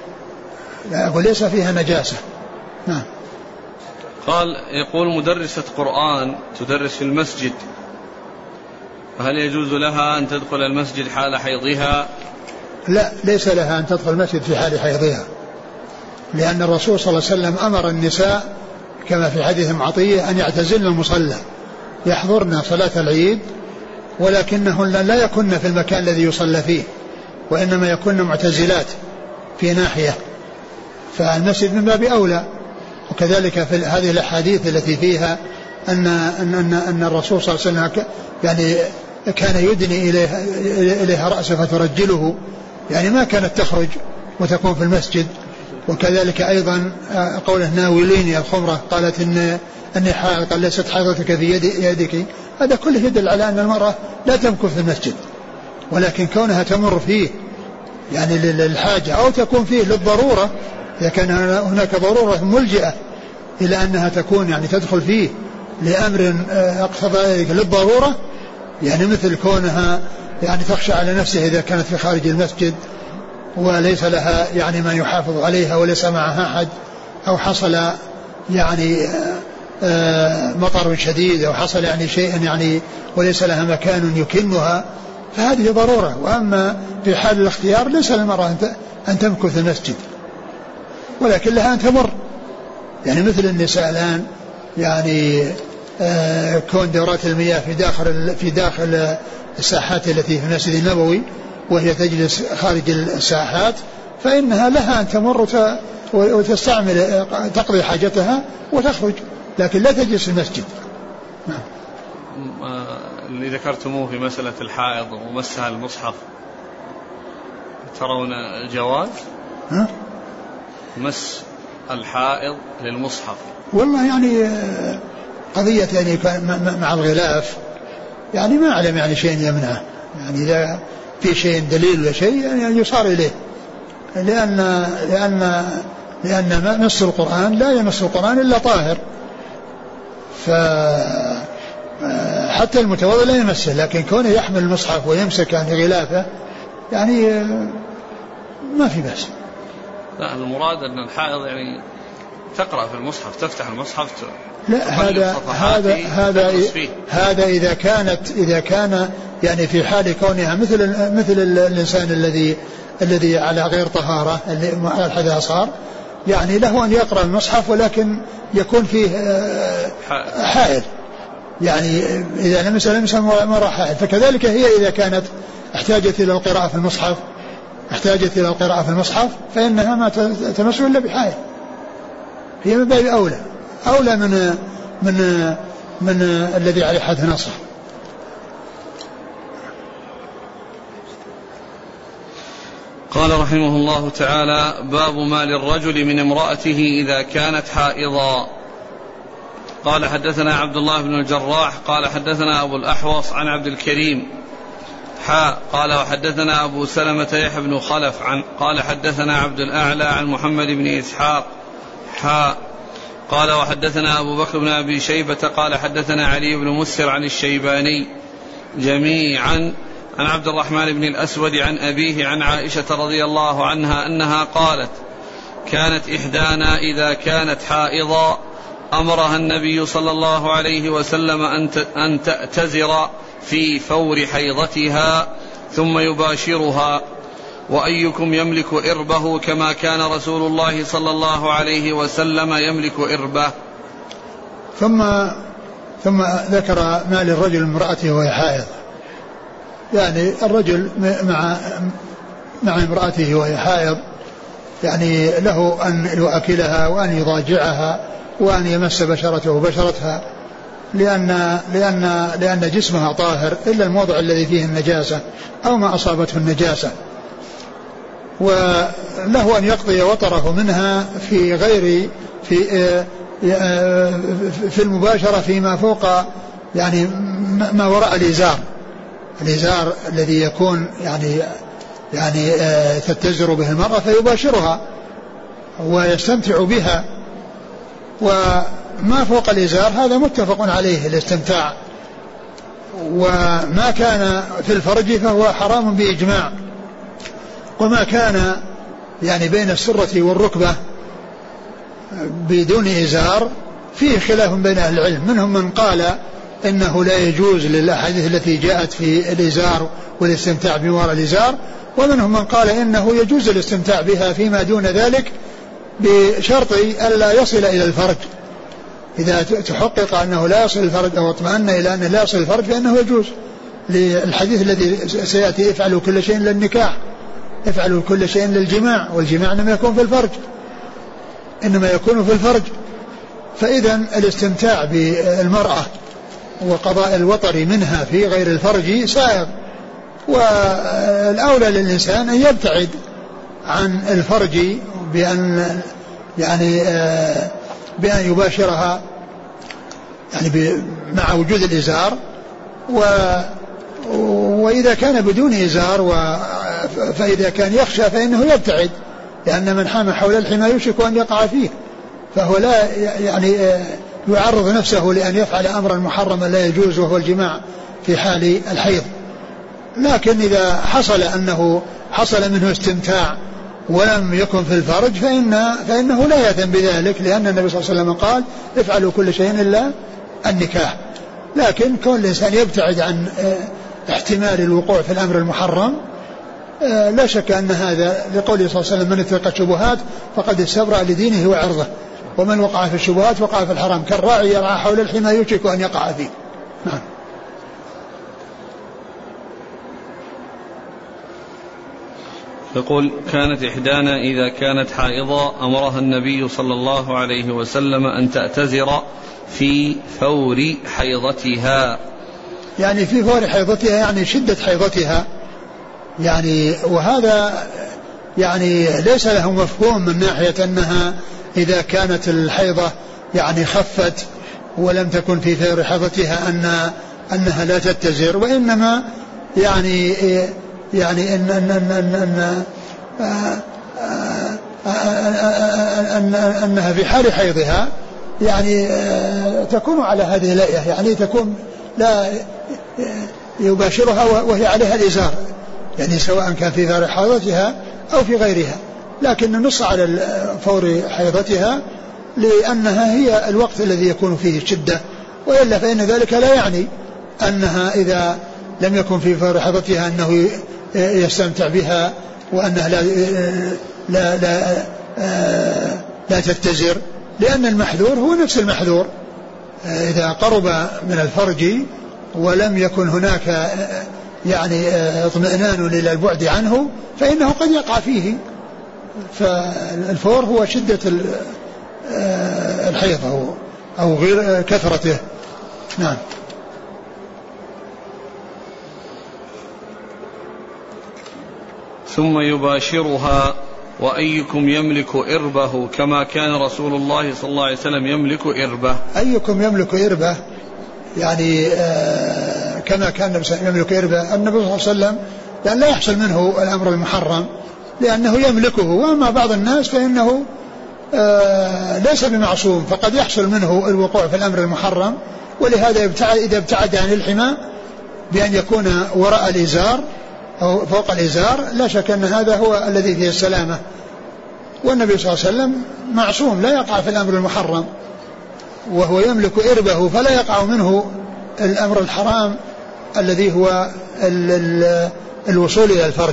وليس فيها نجاسة. نعم. قال: يقول مدرسة قرآن تدرس في المسجد، فهل يجوز لها أن تدخل المسجد حال حيضها؟ لا، ليس لها أن تدخل المسجد في حال حيضها، لأن الرسول صلى الله عليه وسلم أمر النساء كما في حديث عطية أن يعتزلن المصلى، يحضرن صلاة العيد ولكنهن لا يكن في المكان الذي يصلى فيه، وإنما يكن معتزلات في ناحية، فالمسجد من باب أولى. وكذلك في هذه الأحاديث التي فيها أن الرسول صلى الله عليه وسلم يعني كان يدني إليها رأسه فترجله، يعني ما كانت تخرج وتكون في المسجد. وكذلك أيضا قوله ناوليني الخمرة، قالت أني حائض، قال ليست حيضتك في يدك. هذا كله يدل على أن المرأة لا تمكث في المسجد، ولكن كونها تمر فيه يعني للحاجة أو تكون فيه للضرورة، إذا كان هناك ضرورة ملجئة إلى أنها تكون يعني تدخل فيه لأمر اقتضى ذلك للضرورة، يعني مثل كونها يعني تخشى على نفسها إذا كانت في خارج المسجد وليس لها يعني ما يحافظ عليها وليس معها أحد، أو حصل يعني مطر شديد أو حصل يعني شيء يعني وليس لها مكان يكنها، فهذه ضرورة. وأما في حال الاختيار ليس للمرأة أن تمكث في المسجد، ولكن لها أن تمر، يعني مثل النساء الآن يعني كون دورات المياه في داخل الساحات التي في المسجد النبوي وهي تجلس خارج الساحات، فإنها لها أن تمر وتستعمل تقضي حاجتها وتخرج، لكن لا تجلس في المسجد. اللي ذكرتموه في مسألة الحائض ومسها المصحف ترون جواز مس الحائض للمصحف؟ والله يعني قضية يعني مع الغلاف يعني ما أعلم يعني شيء يمنعه، يعني إذا في شيء دليل ولا شيء يعني يصار إليه، لأن مس القرآن لا يمس القرآن إلا طاهر، فحتى المتوضئ لا يمسه، لكن كونه يحمل المصحف ويمسك يعني غلافه يعني ما في بأس. لا المراد أن الحائض يعني تقرأ في المصحف، تفتح المصحف لا هذا إذا كان يعني في حال كونها مثل الإنسان الذي على غير طهارة على الحدث صار، يعني له أن يقرأ المصحف ولكن يكون فيه حائل، يعني إذا لمس مرة حائل. فكذلك هي إذا كانت احتاجت إلى القراءة في المصحف فإنها ما تمس إلا بحائل، هي من باب أولى من الذي عليه حد نصه. قال رحمه الله تعالى: باب ما للرجل من امرأته إذا كانت حائضا. قال حدثنا عبد الله بن الجراح قال حدثنا أبو الأحوص عن عبد الكريم قال وحدثنا أبو سلمة يحيى بن خلف قال حدثنا عبد الأعلى عن محمد بن إسحاق قال وحدثنا أبو بكر بن أبي شيبة قال حدثنا علي بن مسر عن الشيباني جميعا عن عبد الرحمن بن الأسود عن أبيه عن عائشة رضي الله عنها أنها قالت: كانت إحدانا إذا كانت حائضا أمرها النبي صلى الله عليه وسلم أن تأتزر في فور حيضتها ثم يباشرها، وأيكم يملك إربه كما كان رسول الله صلى الله عليه وسلم يملك إربه. ثم ذكر ما للرجل امرأته وهي حائض، يعني الرجل مع امرأته وهي حائض يعني له أن يؤكلها وأن يضاجعها وأن يمس بشرته بشرتها، لأن جسمها طاهر إلا الموضع الذي فيه النجاسة أو ما أصابته النجاسة، وله أن يقضي وطره منها في المباشرة فيما فوق يعني ما وراء الإزار الذي يكون يعني تتزر به المرأة فيباشرها ويستمتع بها، وما فوق الإزار هذا متفق عليه الاستمتاع، وما كان في الفرج فهو حرام بإجماع، وما كان يعني بين السرة والركبة بدون إزار فيه خلاف بين أهل العلم، منهم من قال إنه لا يجوز للأحاديث التي جاءت في الإزار والاستمتاع بوراء الإزار، ومنهم من قال إنه يجوز الاستمتاع بها فيما دون ذلك بشرط ألا يصل إلى الفرج، إذا تحقق أنه لا يصل الفرج أو اطمأن إلى أنه لا يصل الفرج فإنه يجوز، للحديث الذي سيأتي: افعلوا كل شيء للنكاح، افعلوا كل شيء للجماع، والجماع إنما يكون في الفرج، فإذا الاستمتاع بالمرأة وقضاء الوطر منها في غير الفرج سائغ، والأولى للإنسان أن يبتعد عن الفرج بأن يباشرها يعني مع وجود الإزار، وإذا كان بدون إزار فإذا كان يخشى فإنه يبتعد، لأن من حام حول الحمى يوشك أن يقع فيه، فهو لا يعني يعرض نفسه لأن يفعل أمرا محرما لا يجوز وهو الجماع في حال الحيض. لكن إذا حصل منه استمتاع ولم يكن في الفرج فإنه لا يأثم بذلك، لأن النبي صلى الله عليه وسلم قال: افعلوا كل شيء إلا النكاح. لكن كون الإنسان يبتعد عن احتمال الوقوع في الأمر المحرم لا شك أن هذا لقوله صلى الله عليه وسلم: من اتقى الشبهات فقد استبرأ لدينه وعرضه، ومن وقع في الشبهات وقع في الحرام، كالراعي يرعى حول الحمى يوشك أن يقع فيه. نعم. يقول: كانت إحدانا إذا كانت حائضة أمرها النبي صلى الله عليه وسلم أن تأتزر في فور حيضتها يعني في فور حيضتها يعني شدة حيضتها يعني، وهذا يعني ليس له مفهوم من ناحية أنها إذا كانت الحيضة يعني خفت ولم تكن في فور حيضتها أنها لا تتزر، وإنما يعني أنها في حال حيضها يعني تكون على هذه الهيئة، يعني تكون لا يباشرها وهي عليها الإزار، يعني سواء كان في فور حيضتها أو في غيرها، لكن النص على فور حيضتها لأنها هي الوقت الذي يكون فيه الشدة، وإلا فإن ذلك لا يعني أنها إذا لم يكن في فور حيضتها أنه يستمتع بها وأنها لا تتزر، لأن المحذور هو نفس المحذور. إذا قرب من الفرج ولم يكن هناك يعني اطمئنان إلى البعد عنه فإنه قد يقع فيه. فالفور هو شدة الحيض أو غير كثرته. نعم. ثم يباشرها وأيكم يملك إربه كما كان رسول الله صلى الله عليه وسلم يملك إربه. أيكم يملك إربه يعني كما كان النبي يملك إربه. النبي صلى الله عليه وسلم يعني لا يحصل منه الأمر المحرم لأنه يملكه، وأما بعض الناس فإنه ليس بمعصوم، فقد يحصل منه الوقوع في الأمر المحرم، ولهذا إذا ابتعد عن الحمى بأن يكون وراء الإزار أو فوق الإزار لا شك أن هذا هو الذي فيه السلامة. والنبي صلى الله عليه وسلم معصوم لا يقع في الأمر المحرم، وهو يملك إربه فلا يقع منه الأمر الحرام الذي هو الوصول إلى الفرج.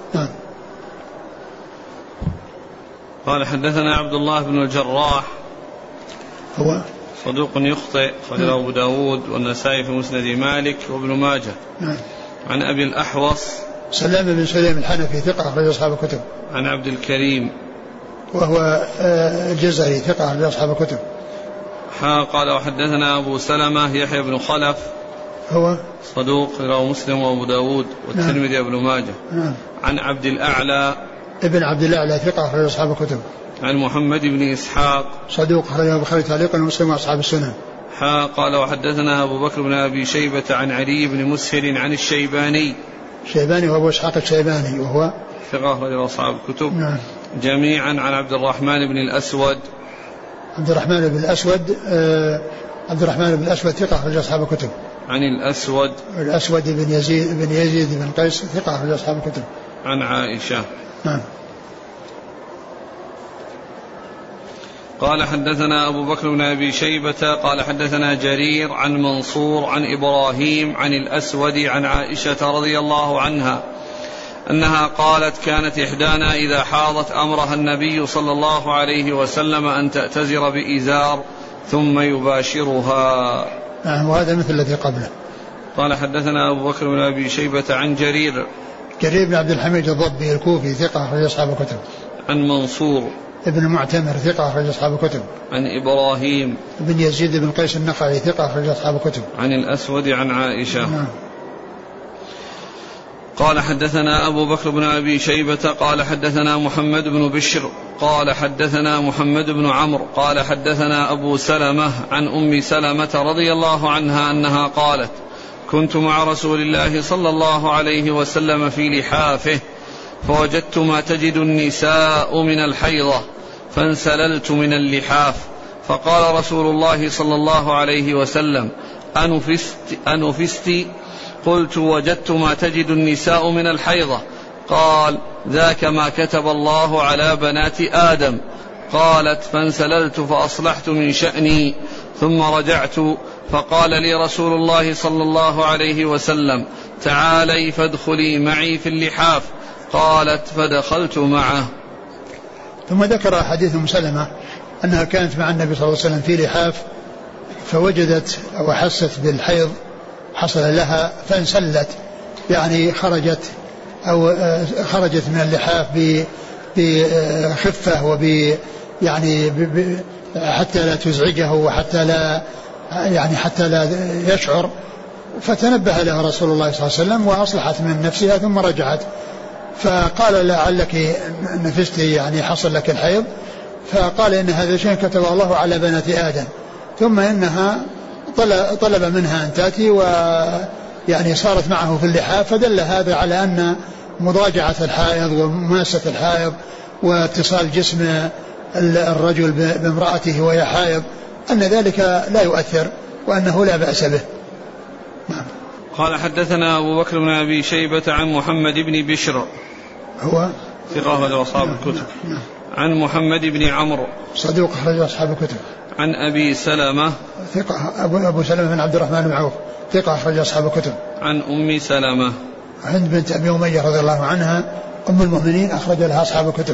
قال حدثنا عبد الله بن الجراح هو صدوق يخطئ، خرجه أبو داود والنسائي في مسند مالك وابن ماجه. عن أبي الأحوص سلام بن سليم الحنفي ثقة أخرج أصحاب الكتب. عن عبد الكريم وهو الجزري ثقة أخرج أصحاب الكتب. قال وحدثنا أبو سلمة يحيى بن خلف هو صدوق رواه مسلم وأبو داود والترمذي وابن ماجه. عن عبد الأعلى ابن عبد الأعلى ثقة أخرج أصحاب الكتب. عن محمد بن إسحاق صدوق أخرجه البخاري تعليقا ومسلم وأصحاب السنن. قال وحدثنا أبو بكر بن أبي شيبة عن علي بن مسهر عن الشيباني وأبو إسحاق الشيباني وهو ثقة أخرجه أصحاب الكتب. جميعا عن عبد الرحمن بن الأسود عبد الرحمن بن الأسود ثقة أخرج أصحاب الكتب. عن الأسود بن يزيد بن قيس ثقة أخرج أصحاب الكتب. عن عائشة. نعم. قال حدثنا أبو بكر بن أبي شيبة قال حدثنا جرير عن منصور عن إبراهيم عن الأسود عن عائشة رضي الله عنها أنها قالت كانت إحدانا إذا حاضت أمرها النبي صلى الله عليه وسلم أن تأتزر بإزار ثم يباشرها. نعم. وهذا مثل الذي قبله. قال حدثنا أبو بكر بن أبي شيبة عن جرير بن عبد الحميد الضبي الكوفي ثقة أخرج أصحاب الكتب. عن منصور ابن معتمر ثقة أخرج أصحاب الكتب. عن إبراهيم بن يزيد بن قيس النخعي ثقة أخرج أصحاب الكتب. عن الأسود عن عائشة. قال حدثنا أبو بكر بن أبي شيبة قال حدثنا محمد بن بشر قال حدثنا محمد بن عمرو قال حدثنا أبو سلمة عن أم سلمة رضي الله عنها أنها قالت كنت مع رسول الله صلى الله عليه وسلم في لحافه فوجدت ما تجد النساء من الحيضة فانسللت من اللحاف فقال رسول الله صلى الله عليه وسلم أنفست؟ قلت وجدت ما تجد النساء من الحيضة. قال ذاك ما كتب الله على بنات آدم. قالت فانسللت فأصلحت من شأني ثم رجعت فقال لي رسول الله صلى الله عليه وسلم تعالي فادخلي معي في اللحاف. قالت فدخلت معه. ثم ذكر حديث أم سلمة أنها كانت مع النبي صلى الله عليه وسلم في لحاف فوجدت أو حست بالحيض حصل لها فانسلت، يعني خرجت من اللحاف بخفة يعني حتى لا تزعجه وحتى لا يشعر فتنبه لها رسول الله صلى الله عليه وسلم وأصلحت من نفسها ثم رجعت، فقال لعلك نفست يعني حصل لك الحيض، فقال إن هذا شيء كتبه الله على بنات آدم، ثم إنها طلب منها أن تأتي ويعني صارت معه في اللحاف، فدل هذا على أن مضاجعة الحائض ومماسة الحائض واتصال جسم الرجل بامرأته وهي حائض أن ذلك لا يؤثر وأنه لا بأس به. قال حدثنا أبو بكر بن أبي شيبة عن محمد بن بشر هو ثقة أخرج أصحاب الكتب. عن محمد بن عمرو صدوق أخرج أصحاب الكتب. عن أبي سلمة ثقة أبو سلمة بن عبد الرحمن بن عوف ثقة أخرج أصحاب الكتب. عن أم سلمة هند بنت أبي أمية رضي الله عنها أم المؤمنين أخرج لها أصحاب الكتب.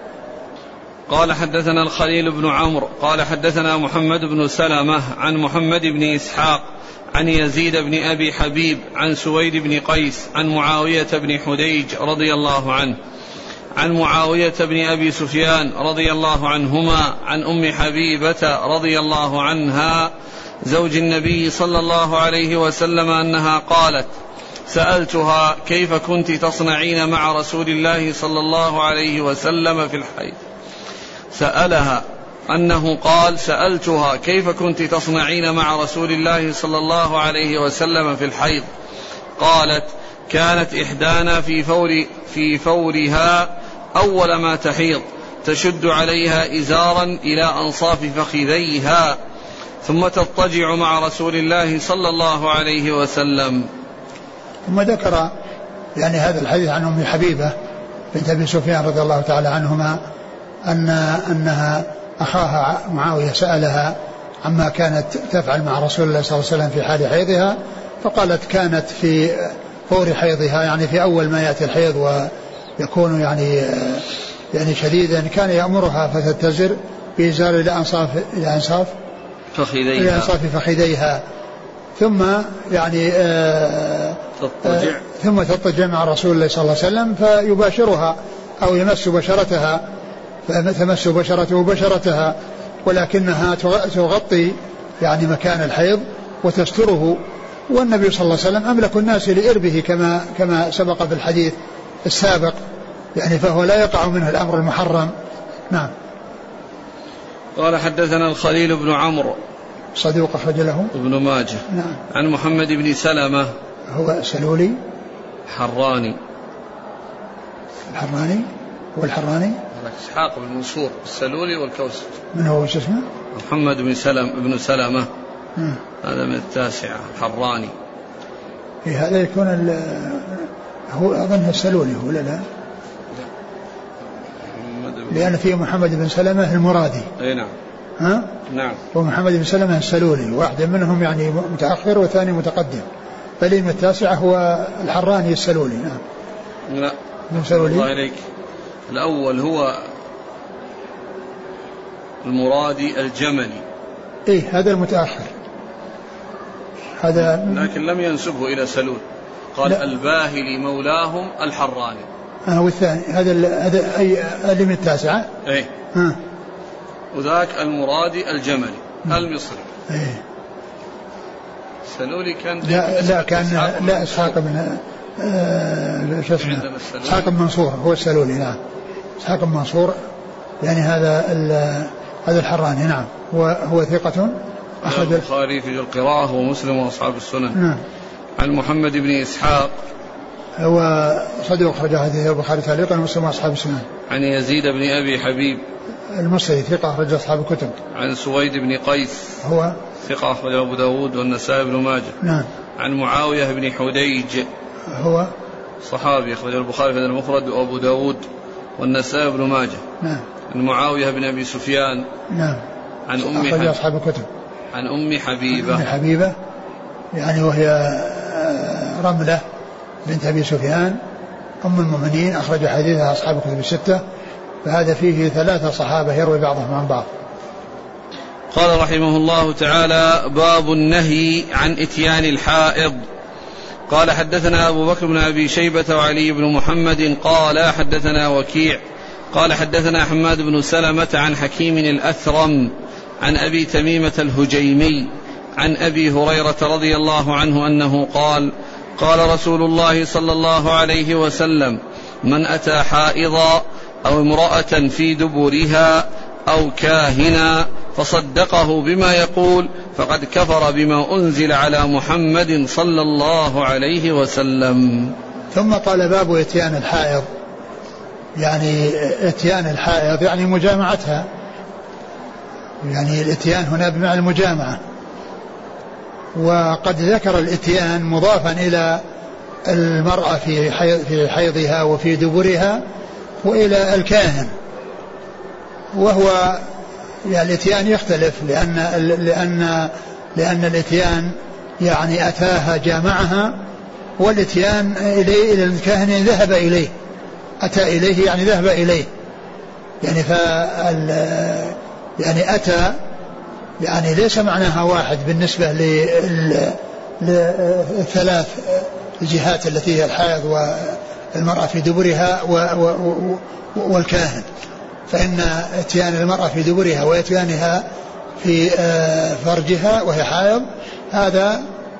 قال حدثنا الخليل بن عمرو قال حدثنا محمد بن سلمة عن محمد بن إسحاق عن يزيد بن أبي حبيب عن سويد بن قيس عن معاوية بن حديج رضي الله عنه عن معاوية بن أبي سفيان رضي الله عنهما عن أم حبيبة رضي الله عنها زوج النبي صلى الله عليه وسلم أنها قالت: سألتها كيف كنت تصنعين مع رسول الله صلى الله عليه وسلم في الحيض. سألها أنه قال: سألتها كيف كنت تصنعين مع رسول الله صلى الله عليه وسلم في الحيض. قالت: كانت إحدانا في فورها أول ما تحيض تشد عليها إزارا إلى أنصاف فخذيها ثم تضطجع مع رسول الله صلى الله عليه وسلم. ثم ذكر يعني هذا الحديث عن أم حبيبة بنت أبي سفيان رضي الله تعالى عنهما أنها أخاها معاوية سألها عما كانت تفعل مع رسول الله صلى الله عليه وسلم في حال حيضها، فقالت كانت في فور حيضها يعني في أول ما يأتي الحيض ويكون يعني شديدا كان يأمرها فتتزر بإزار إلى أنصاف فخذيها ثم يعني ثم تضطجع مع رسول الله صلى الله عليه وسلم فيباشرها أو يمس بشرتها فتمس بشرته بشرتها، ولكنها تغطي يعني مكان الحيض وتستره. والنبي صلى الله عليه وسلم أملك الناس لإربه كما سبق في الحديث السابق يعني، فهو لا يقع منه الأمر المحرم. نعم. قال حدثنا الخليل بن عمرو صدوق أخرج له ابن ماجه. نعم. عن محمد بن سلمة هو سلولي الحراني والحراني إسحاق بن منصور السلولي والكوسج. من هو شو اسمه؟ محمد بن سلمة هذا من التاسعة الحراني. هذا يكون هو أظن السلولي هو لا لأن فيه محمد بن سلمة المرادي. أي نعم. ها؟ نعم. ومحمد بن سلمة السلولي واحد منهم يعني متأخر والثاني متقدم، فلين التاسع هو الحراني السلولي. نعم. لا سلولي. الله إليك. الأول هو المرادي الجملي. إيه هذا المتأخر هذا، لكن لم ينسبه إلى سلول، قال لا. الباهلي مولاهم الحراني. والثاني هذا اللي من التاسعة. إيه. وذاك المرادي الجملي المصري. إيه. سلولي كان لا كان لا إسحاق بن شو اسمه إسحاق بن منصور هو السلولي. نعم إسحاق بن منصور يعني هذا الحراني. نعم. هو ثقة أخرج البخاري في القراءة ومسلم وأصحاب السنن. نعم. عن محمد بن إسحاق هو صدوق أخرج حديث البخاري تعليقا ومسلم وأصحاب السنن. عن يزيد بن أبي حبيب المصري ثقة أخرج أصحاب الكتب. عن سويد بن قيس هو ثقة أخرج أبو داود والنسائي بن ماجه. نعم. عن معاوية بن حديج هو صحابي أخرج البخاري في المفرد وأبو داود والنسائي بن ماجه. نعم. عن معاوية بن أبي سفيان. نعم. عن أخرج أصحاب الكتب. عن أم حبيبة. أم حبيبة يعني وهي رملة بنت أبي سفيان أم المؤمنين أخرج حديثها أصحاب الكتب الستة، فهذا فيه 3 صحابة يروي بعضهم عن بعض. قال رحمه الله تعالى: باب النهي عن إتيان الحائض. قال حدثنا أبو بكر بن أبي شيبة وعلي بن محمد قال حدثنا وكيع قال حدثنا حماد بن سلمة عن حكيم الأثرم عن أبي تميمة الهجيمي عن أبي هريرة رضي الله عنه أنه قال: قال رسول الله صلى الله عليه وسلم: من أتى حائضا أو امرأة في دبرها أو كاهنا فصدقه بما يقول فقد كفر بما أنزل على محمد صلى الله عليه وسلم. ثم قال: باب اتيان الحائض، يعني اتيان الحائض يعني مجامعتها، يعني الاتيان هنا بمعنى المجامعة. وقد ذكر الاتيان مضافا إلى المرأة في حيضها وفي دبرها وإلى الكاهن، وهو يعني الاتيان يختلف لأن الاتيان يعني أتاها جامعها، والاتيان إلى الكاهن ذهب إليه، أتى إليه يعني ذهب إليه، يعني يعني أتى يعني ليس معناها واحد بالنسبة للثلاث الجهات التي هي الحائض والمرأة في دبرها والكاهن. فإن اتيان المرأة في دبرها واتيانها في فرجها وهي حائض هذا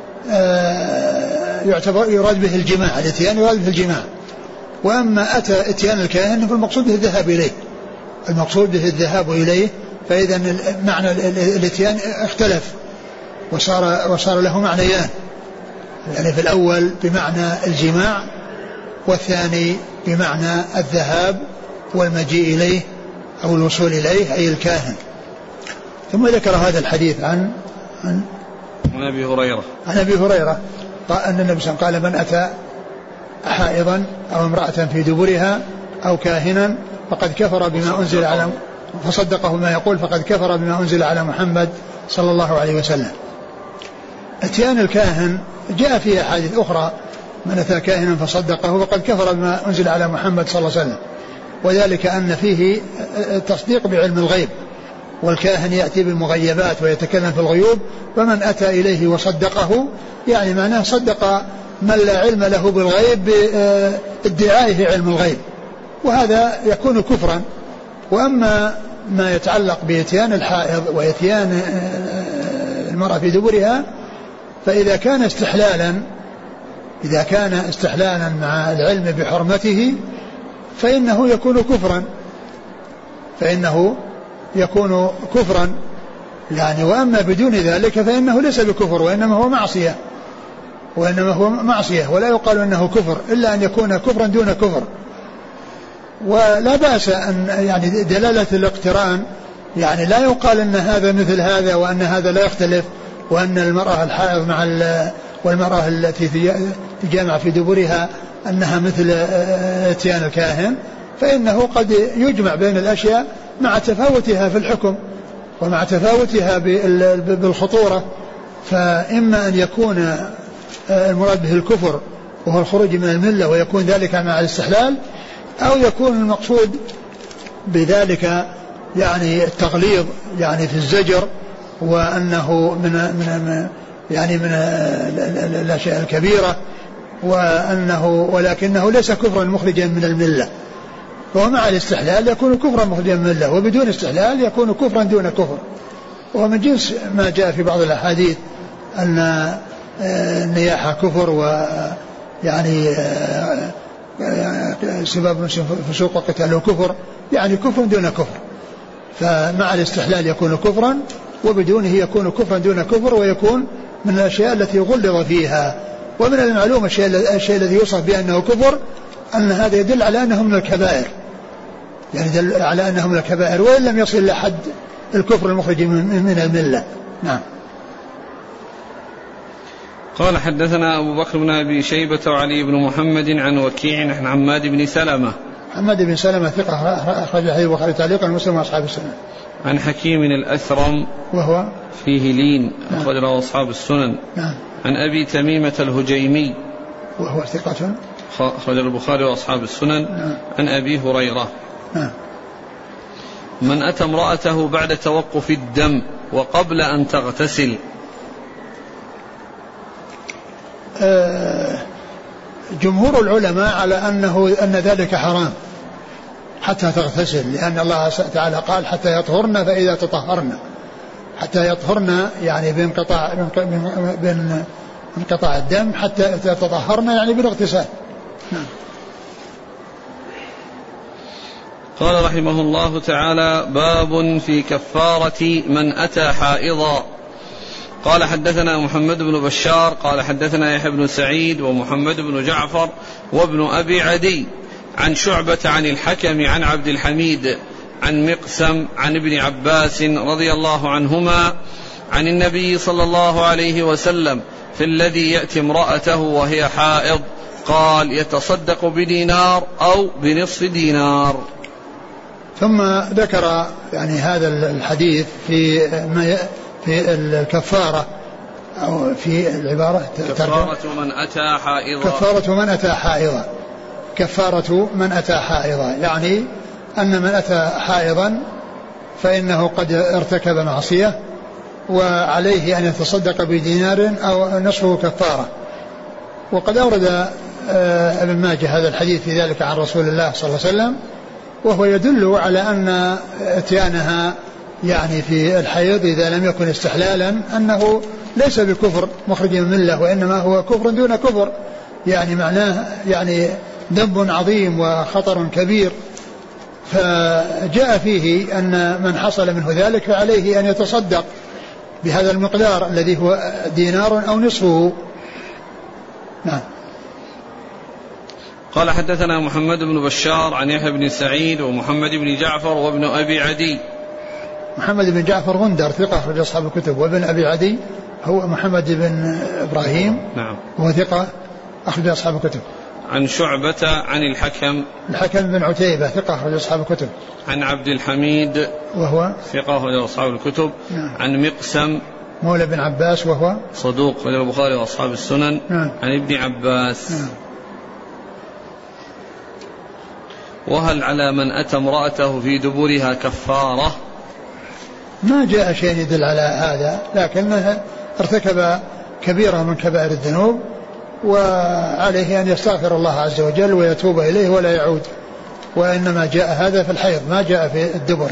يعتبر يراد به الجماع، الاتيان يراد به الجماع. وأما أتى اتيان الكاهن فالمقصود به الذهاب إليه، المقصود به الذهاب إليه. فإذا معنى الاتيان اختلف وصار له معنيان، يعني في الأول بمعنى الجماع، والثاني بمعنى الذهاب والمجيء إليه أو الوصول إليه أي الكاهن. ثم ذكر هذا الحديث عن أبي هريرة قال أن النبي صلى الله عليه وسلم قال: من أتى حائضا أو امرأة في دبرها أو كاهنا فقد كفر بما أنزل على فصدقه ما يقول فقد كفر بما أنزل على محمد صلى الله عليه وسلم. اتيان الكاهن جاء فيه أحاديث أخرى: من أتى كاهنا فصدقه فقد كفر بما أنزل على محمد صلى الله عليه وسلم، وذلك أن فيه التصديق بعلم الغيب، والكاهن يأتي بالمغيبات ويتكلم في الغيوب، فمن أتى إليه وصدقه يعني معناه صدق من لا علم له بالغيب بادعائه علم الغيب، وهذا يكون كفرا. وأما ما يتعلق بإتيان الحائض وإتيان المرأة في دبرها فإذا كان استحلالا مع العلم بحرمته فإنه يكون كفرا يعني. وأما بدون ذلك فإنه ليس بكفر وإنما هو معصية، ولا يقال أنه كفر إلا أن يكون كفرا دون كفر. ولا بأس أن يعني دلالة الاقتران، يعني لا يقال أن هذا مثل هذا وأن هذا لا يختلف، وأن المرأة الحائض مع والمرأة التي تجامع في دبرها أنها مثل اتيان الكاهن، فإنه قد يجمع بين الأشياء مع تفاوتها في الحكم ومع تفاوتها بالخطورة. فإما أن يكون المراد به الكفر وهو الخروج من الملة ويكون ذلك مع الاستحلال، أو يكون المقصود بذلك يعني التغليظ يعني في الزجر، وأنه من الأشياء الكبيرة، ولكنه ليس كفرا مخرجا من الملة. فهو مع الاستحلال يكون كفرا مخرجا من الملة، وبدون استحلال يكون كفرا دون كفر. ومن جنس ما جاء في بعض الأحاديث أن النياحة كفر، ويعني سباب فسوق وقتاله كفر، يعني كفر دون كفر. فمع الاستحلال يكون كفرا، وبدونه يكون كفرا دون كفر، ويكون من الأشياء التي غلظ فيها. ومن المعلوم الشيء الذي يوصف بأنه كفر أن هذا يدل على أنه من الكبائر، يعني يدل على أنه من الكبائر وإن لم يصل لحد الكفر المخرج من الملة. نعم. قال: حدثنا أبو بكر بن أبي شيبة وعلي بن محمد عن وكيع عن حماد بن سلمة. حماد بن سلمة ثقة أخرج حديث البخاري تعليقا ومسلم وأصحاب السنن. عن حكيم الأثرم وهو فيه لين أخرج له أصحاب السنن. نعم. عن أبي تميمة الهجيمي وهو ثقة أخرج البخاري وأصحاب السنن. نعم. عن أبي هريرة. نعم. من أتى امرأته بعد توقف الدم وقبل أن تغتسل. جمهور العلماء على أن ذلك حرام حتى تغتسل، لأن الله تعالى قال: حتى يطهرن فإذا تطهرن. حتى يطهرن يعني بانقطاع الدم، حتى يتطهرن يعني بالاغتسال. قال رحمه الله تعالى: باب في كفارة من أتى حائضا. قال حدثنا محمد بن بشار قال حدثنا يحيى بن سعيد ومحمد بن جعفر وابن أبي عدي عن شعبة عن الحكم عن عبد الحميد عن مقسم عن ابن عباس رضي الله عنهما عن النبي صلى الله عليه وسلم في الذي يأتي امرأته وهي حائض قال: يتصدق بدينار أو بنصف دينار. ثم ذكر يعني هذا الحديث في الكفارة، أو في العبارة كفارة من أتى حائضا. كفارة من أتى حائضا. كفارة من أتى حائضا يعني أن من أتى حائضا فإنه قد ارتكب معصية وعليه أن يتصدق بدينار أو نصفه كفارة. وقد أورد ابن ماجه هذا الحديث في ذلك عن رسول الله صلى الله عليه وسلم، وهو يدل على أن اتيانها يعني في الحيض إذا لم يكن استحلالا أنه ليس بكفر مخرج من الملة، وإنما هو كفر دون كفر، يعني معناه يعني ذنب عظيم وخطر كبير. فجاء فيه أن من حصل منه ذلك فعليه أن يتصدق بهذا المقدار الذي هو دينار أو نصفه. نعم. قال حدثنا محمد بن بشار عن يحيى بن سعيد ومحمد بن جعفر وابن أبي عدي. محمد بن جعفر غندر ثقة أخرج أصحاب الكتب، وابن أبي عدي هو محمد بن إبراهيم، نعم، هو ثقة أخرج أصحاب الكتب. عن شعبة عن الحكم بن عتيبة ثقة أخرج أصحاب الكتب. عن عبد الحميد وهو ثقة أخرج أصحاب الكتب. نعم. عن مقسم مولى بن عباس وهو صدوق أخرج البخاري وأصحاب السنن. نعم. عن ابن عباس. نعم. وهل على من أتى امرأته في دبرها كفارة؟ ما جاء شيء يدل على هذا، لكنه ارتكب كبيرة من كبائر الذنوب وعليه أن يستغفر الله عز وجل ويتوب إليه ولا يعود. وإنما جاء هذا في الحيض، ما جاء في الدبر،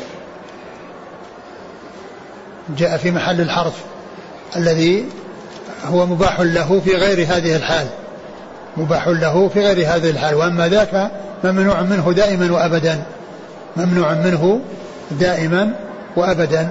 جاء في محل الحرث الذي هو مباح له في غير هذه الحال، مباح له في غير هذه الحال. وأما ذاك ممنوع منه دائما وأبدا، ممنوع منه دائما وأبدا.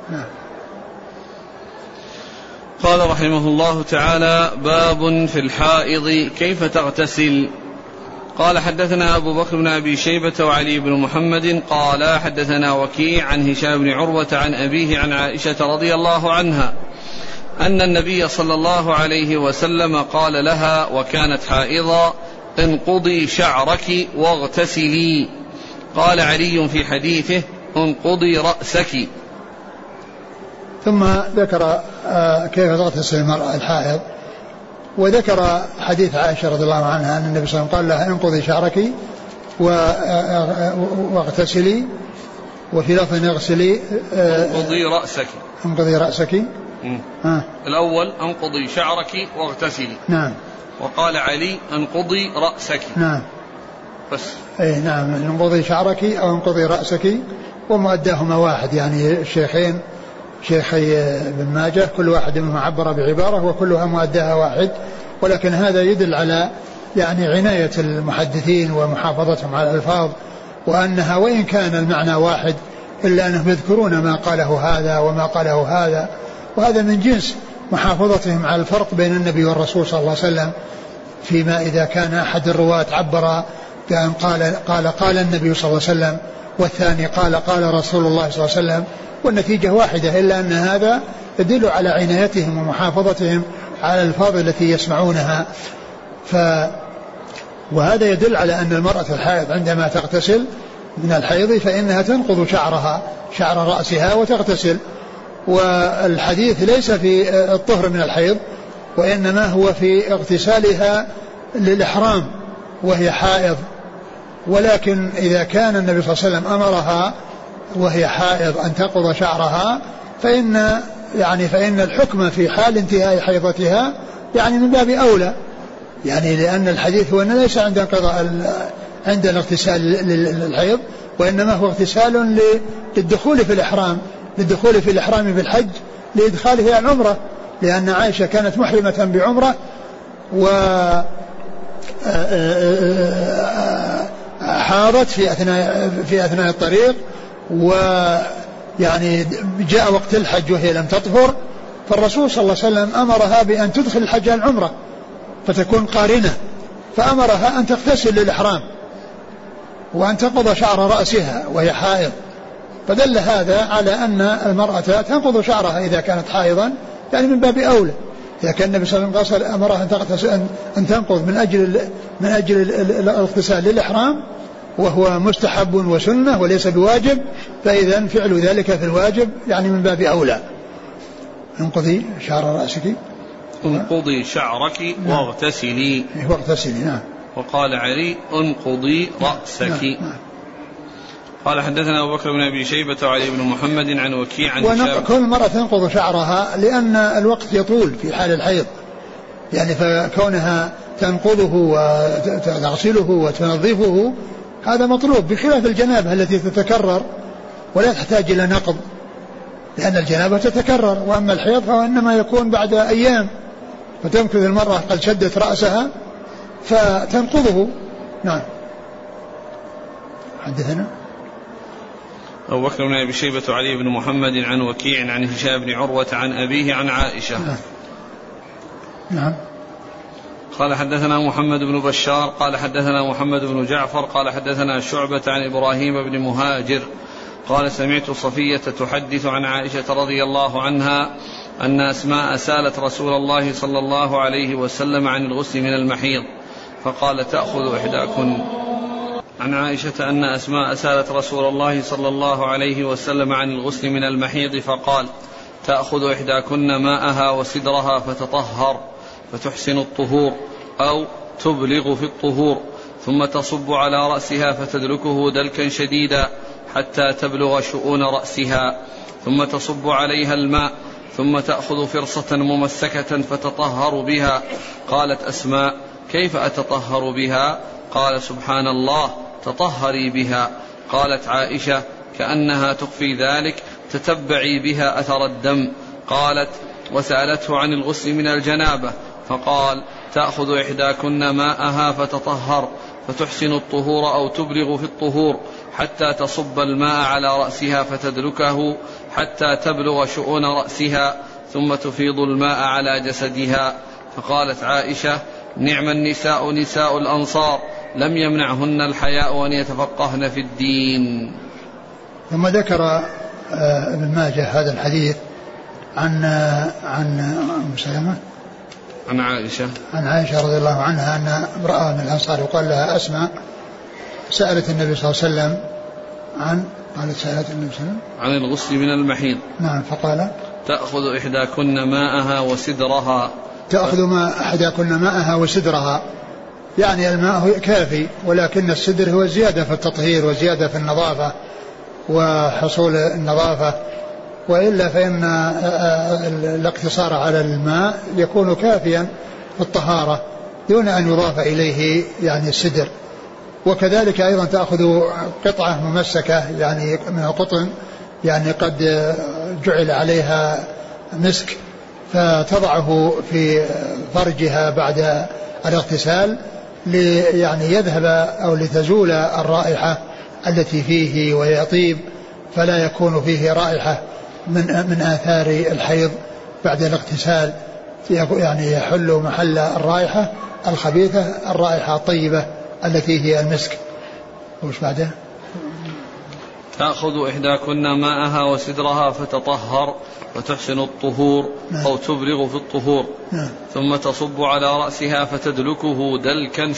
قال رحمه الله تعالى: باب في الحائض كيف تغتسل. قال حدثنا أبو بكر بن أبي شيبة وعلي بن محمد قال حدثنا وكيع عن هشام بن عروة عن أبيه عن عائشة رضي الله عنها أن النبي صلى الله عليه وسلم قال لها وكانت حائضا: انقضي شعرك واغتسلي. قال علي في حديثه: انقضي رأسك. ثم ذكر كيف تغتسل المرأة الحائض، وذكر حديث عائشة رضي الله عنها أن النبي صلى الله عليه وسلم قال لها: انقضي شعرك واغتسلي، وفي لفظ اغسلي انقضي رأسك. انقضي رأسك. الأول انقضي شعرك واغتسلي. نعم. وقال علي: انقضي رأسك. نعم. بس. اي نعم، انقضي شعرك أو انقضي رأسك، ومؤداهما واحد، يعني الشيخين شيخي ابن ماجه كل واحد منهم عبر بعبارة وكلها مؤداها واحد، ولكن هذا يدل على يعني عناية المحدثين ومحافظتهم على الألفاظ، وأنها وإن كان المعنى واحد إلا أنهم يذكرون ما قاله هذا وما قاله هذا، وهذا من جنس محافظتهم على الفرق بين النبي والرسول صلى الله عليه وسلم، فيما إذا كان أحد الرواة عبر بأن قال النبي صلى الله عليه وسلم، والثاني قال رسول الله صلى الله عليه وسلم، والنتيجة واحدة، إلا أن هذا يدل على عنايتهم ومحافظتهم على الألفاظ التي يسمعونها. وهذا يدل على أن المرأة الحائض عندما تغتسل من الحيض فإنها تنقض شعر رأسها وتغتسل. والحديث ليس في الطهر من الحيض، وإنما هو في اغتسالها للإحرام وهي حائض. ولكن إذا كان النبي صلى الله عليه وسلم أمرها وهي حائض أن تنقض شعرها فإن الحكم في حال انتهاء حيضتها يعني من باب أولى، يعني لأن الحديث هو أنه ليس عند انقضاء عند الاغتسال للحيض، وإنما هو اغتسال للدخول في الإحرام للدخول في الإحرام بالحج لإدخاله إلى العمرة، لأن عائشة كانت محرمة بعمرة وحاضت في أثناء الطريق، ويعني جاء وقت الحج وهي لم تطهر، فالرسول صلى الله عليه وسلم أمرها بأن تدخل الحج على العمرة فتكون قارنة، فأمرها أن تغتسل للإحرام وأن تنقض شعر رأسها وهي حائض، فدل هذا على أن المرأة تنقض شعرها إذا كانت حائضا، يعني من باب أولى. إذا كان النبي صلى الله عليه وسلم أمرها أن تنقض من أجل الاغتسال للإحرام وهو مستحب وسنة وليس بواجب، فإذا فعل ذلك في الواجب يعني من باب أولى. انقضي شعر رأسك، انقضي شعرك واغتسلي. واغتسلي. نعم. وقال علي انقضي رأسك. نعم. قال حدثنا أبو بكر بن أبي شيبة وعلي بن محمد عن وكيع عن هشام. كل مرة تنقض شعرها لأن الوقت يطول في حال الحيض، يعني فكونها تنقضه وتغسله وتنظفه هذا مطلوب، بخلاف الجنابة التي تتكرر ولا تحتاج إلى نقض، لأن الجنابة تتكرر، وأما الحيض فإنما يكون بعد أيام، فتمكث المرأة قد شدت رأسها فتنقضه. نعم. حدثنا أبو بكر بن أبي شيبة وعلي بن محمد عن وكيع عن هشام بن عروة عن أبيه عن عائشة. نعم. قال حدثنا محمد بن بشار قال حدثنا محمد بن جعفر قال حدثنا شعبة عن إبراهيم بن مهاجر قال سمعت صفية تحدث عن عائشة رضي الله عنها أن أسماء سالت رسول الله صلى الله عليه وسلم عن الغسل من المحيض فقال تأخذ إحداكن. عن عائشة أن أسماء سالت رسول الله صلى الله عليه وسلم عن الغسل من المحيض فقال تأخذ إحداكن ماءها وسدرها فتطهر فتحسن الطهور أو تبلغ في الطهور ثم تصب على رأسها فتدلكه دلكا شديدا حتى تبلغ شؤون رأسها ثم تصب عليها الماء ثم تأخذ فرصة ممسكة فتطهر بها. قالت أسماء كيف أتطهر بها؟ قال سبحان الله تطهري بها. قالت عائشة كأنها تخفي ذلك تتبعي بها أثر الدم. قالت وسألته عن الغسل من الجنابة فقال تأخذ إحداكن ماءها فتطهر فتحسن الطهور أو تبلغ في الطهور حتى تصب الماء على رأسها فتدلكه حتى تبلغ شؤون رأسها ثم تفيض الماء على جسدها. فقالت عائشة نعم النساء نساء الأنصار لم يمنعهن الحياء أن يتفقهن في الدين. ثم ذكر ابن ماجه هذا الحديث عن أم سلمة عن عائشة رضي الله عنها أن امرأة من الأنصار يقال لها أسماء سألت النبي صلى الله عليه وسلم عن الغسل من المحيض. نعم. فقال تأخذ إحداكن ماءها وسدرها. إحداكن ماءها وسدرها، يعني الماء كافي، ولكن السدر هو زيادة في التطهير وزيادة في النظافة وحصول النظافة، وإلا فإن الاقتصار على الماء يكون كافيا في الطهارة دون أن يضاف إليه يعني السدر. وكذلك أيضا تأخذ قطعة ممسكة يعني من القطن يعني قد جعل عليها مسك فتضعه في فرجها بعد الاغتسال يعني يذهب أو لتزول الرائحة التي فيه ويطيب، فلا يكون فيه رائحة من آثار الحيض بعد الاغتسال، يعني يحل محل الرائحة الخبيثة الرائحة الطيبة التي هي المسك. وش بعده؟ تأخذ إحداكن ماءها وسدرها فتطهر وتحسن الطهور. نعم. أو تبلغ في الطهور. نعم. ثم تصب على رأسها فتدلكه دلكا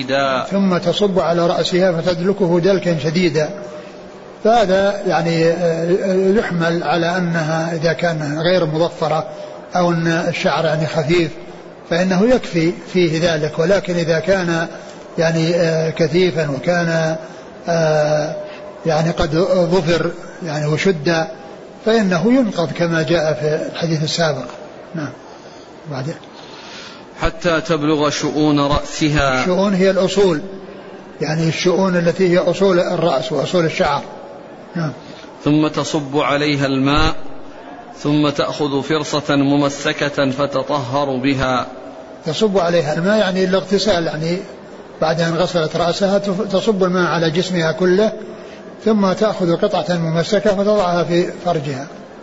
شديدا. فهذا يعني يحمل على أنها إذا كان غير مضفرة أو أن الشعر يعني خفيف فإنه يكفي فيه ذلك، ولكن إذا كان يعني كثيفا وكان يعني قد ظفر يعني وشد فإنه ينقض كما جاء في الحديث السابق. نعم. بعده حتى تبلغ شؤون رأسها. الشؤون هي الأصول، يعني الشؤون التي هي أصول الرأس وأصول الشعر. نعم. ثم تصب عليها الماء ثم تأخذ فرصة ممسكة فتطهر بها. تصب عليها الماء يعني الاغتسال، يعني بعد أن غسلت رأسها تصب الماء على جسمها كله ثم تأخذ قطعة ممسكة فتضعها في فرجها.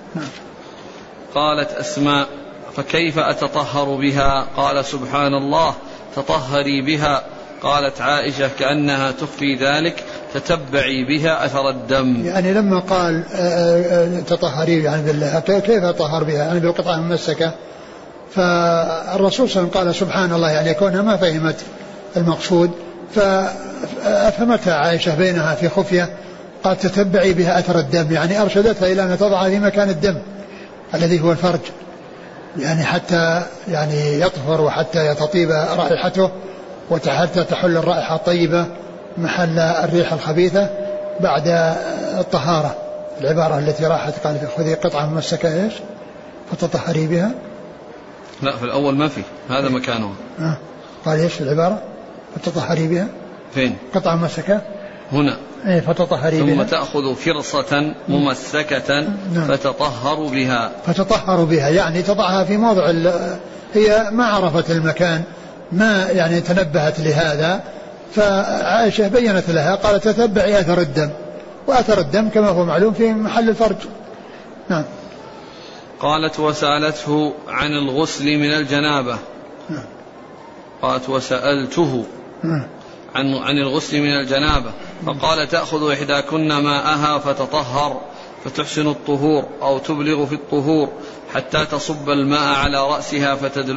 قالت أسماء: فكيف أتطهر بها؟ قال: سبحان الله، تطهري بها. قالت عائشة: كأنها تخفي ذلك، تتبعي بها أثر الدم. يعني لما قال تطهري يعني بالله، كيف أطهر بها؟ يعني بالقطعة الممسكة. فالرسول صلى الله عليه وسلم قال سبحان الله، يعني كونها ما فهمت المقصود فأفهمتها عائشة بينها في خفية، قال تتبعي بها أثر الدم، يعني أرشدتها إلى أن تضعها في مكان الدم الذي هو الفرج، يعني حتى يعني يطهر وحتى يتطيب رائحته وحتى تحل الرائحة الطيبة محل الريح الخبيثة بعد الطهارة. العبارة التي راحت قال خذي قطعة ممسكة إيش فتطهري بها. لا، في الأول ما في هذا مكانه. قال إيش العبارة؟ فتطهري بها. فين؟ قطعة ممسكة هنا. فتطهري بها. ثم تأخذ فرصة ممسكة فتطهر بها. فتطهر بها يعني تضعها في موضع هي ما عرفت المكان، ما يعني تنبهت لهذا، فعائشة بينت لها قالت تتبعي أثر الدم، وأثر الدم كما هو معلوم في محل الفرج. نعم. قالت: وسألته عن الغسل من الجنابة. قالت: وسألته عن الغسل من الجنابة، فقال: تأخذ إحداكن ماءها فتطهر فتحسن الطهور أو تبلغ في الطهور حتى تصب الماء على رأسها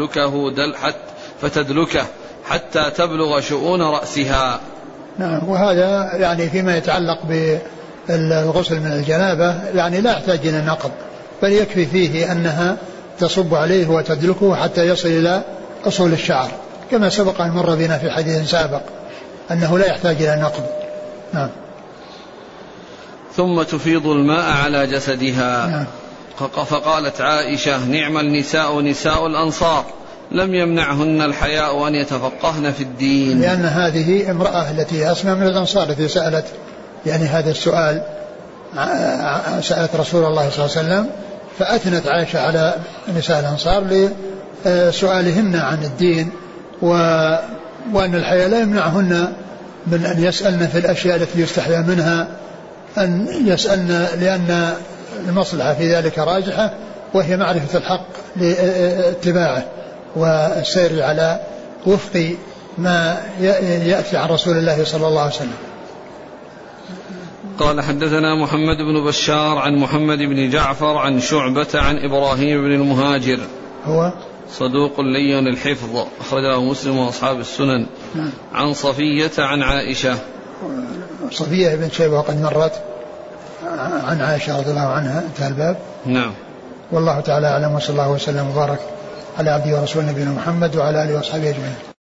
فتدلكه حتى تبلغ شؤون رأسها. نعم. وهذا يعني فيما يتعلق بالغسل من الجنابة يعني لا يحتاج إلى نقض، بل يكفي فيه أنها تصب عليه وتدلكه حتى يصل إلى أصول الشعر، كما سبق أن مر بنا في حديث سابق أنه لا يحتاج إلى نقض. نعم. ثم تفيض الماء على جسدها. نعم. فقالت عائشة: نعم النساء نساء الأنصار، لم يمنعهن الحياء أن يتفقهن في الدين. لأن هذه امرأة التي أسمى من الأنصار التي سألت يعني هذا السؤال، سألت رسول الله صلى الله عليه وسلم، فأثنت عائشة على نساء الأنصار لسؤالهن عن الدين، وأن الحياء لا يمنعهن من أن يسألن في الأشياء التي يستحيا منها، أن يسألن لأن المصلحة في ذلك راجحة، وهي معرفة الحق لاتباعه والسير على وفق ما يأتي عن رسول الله صلى الله عليه وسلم. قال: حدثنا محمد بن بشار عن محمد بن جعفر عن شعبة عن إبراهيم بن المهاجر، هو صدوق لين الحفظ، أخرجه مسلم وأصحاب السنن. عن صفية عن عائشة. صفية بنت شيبة وقد مرت عن عائشة رضي الله عنها، انتهى الباب. نعم. والله تعالى أعلم، وصلى الله وسلم وبارك على عبده ورسوله نبينا محمد وعلى آله وصحبه أجمعين.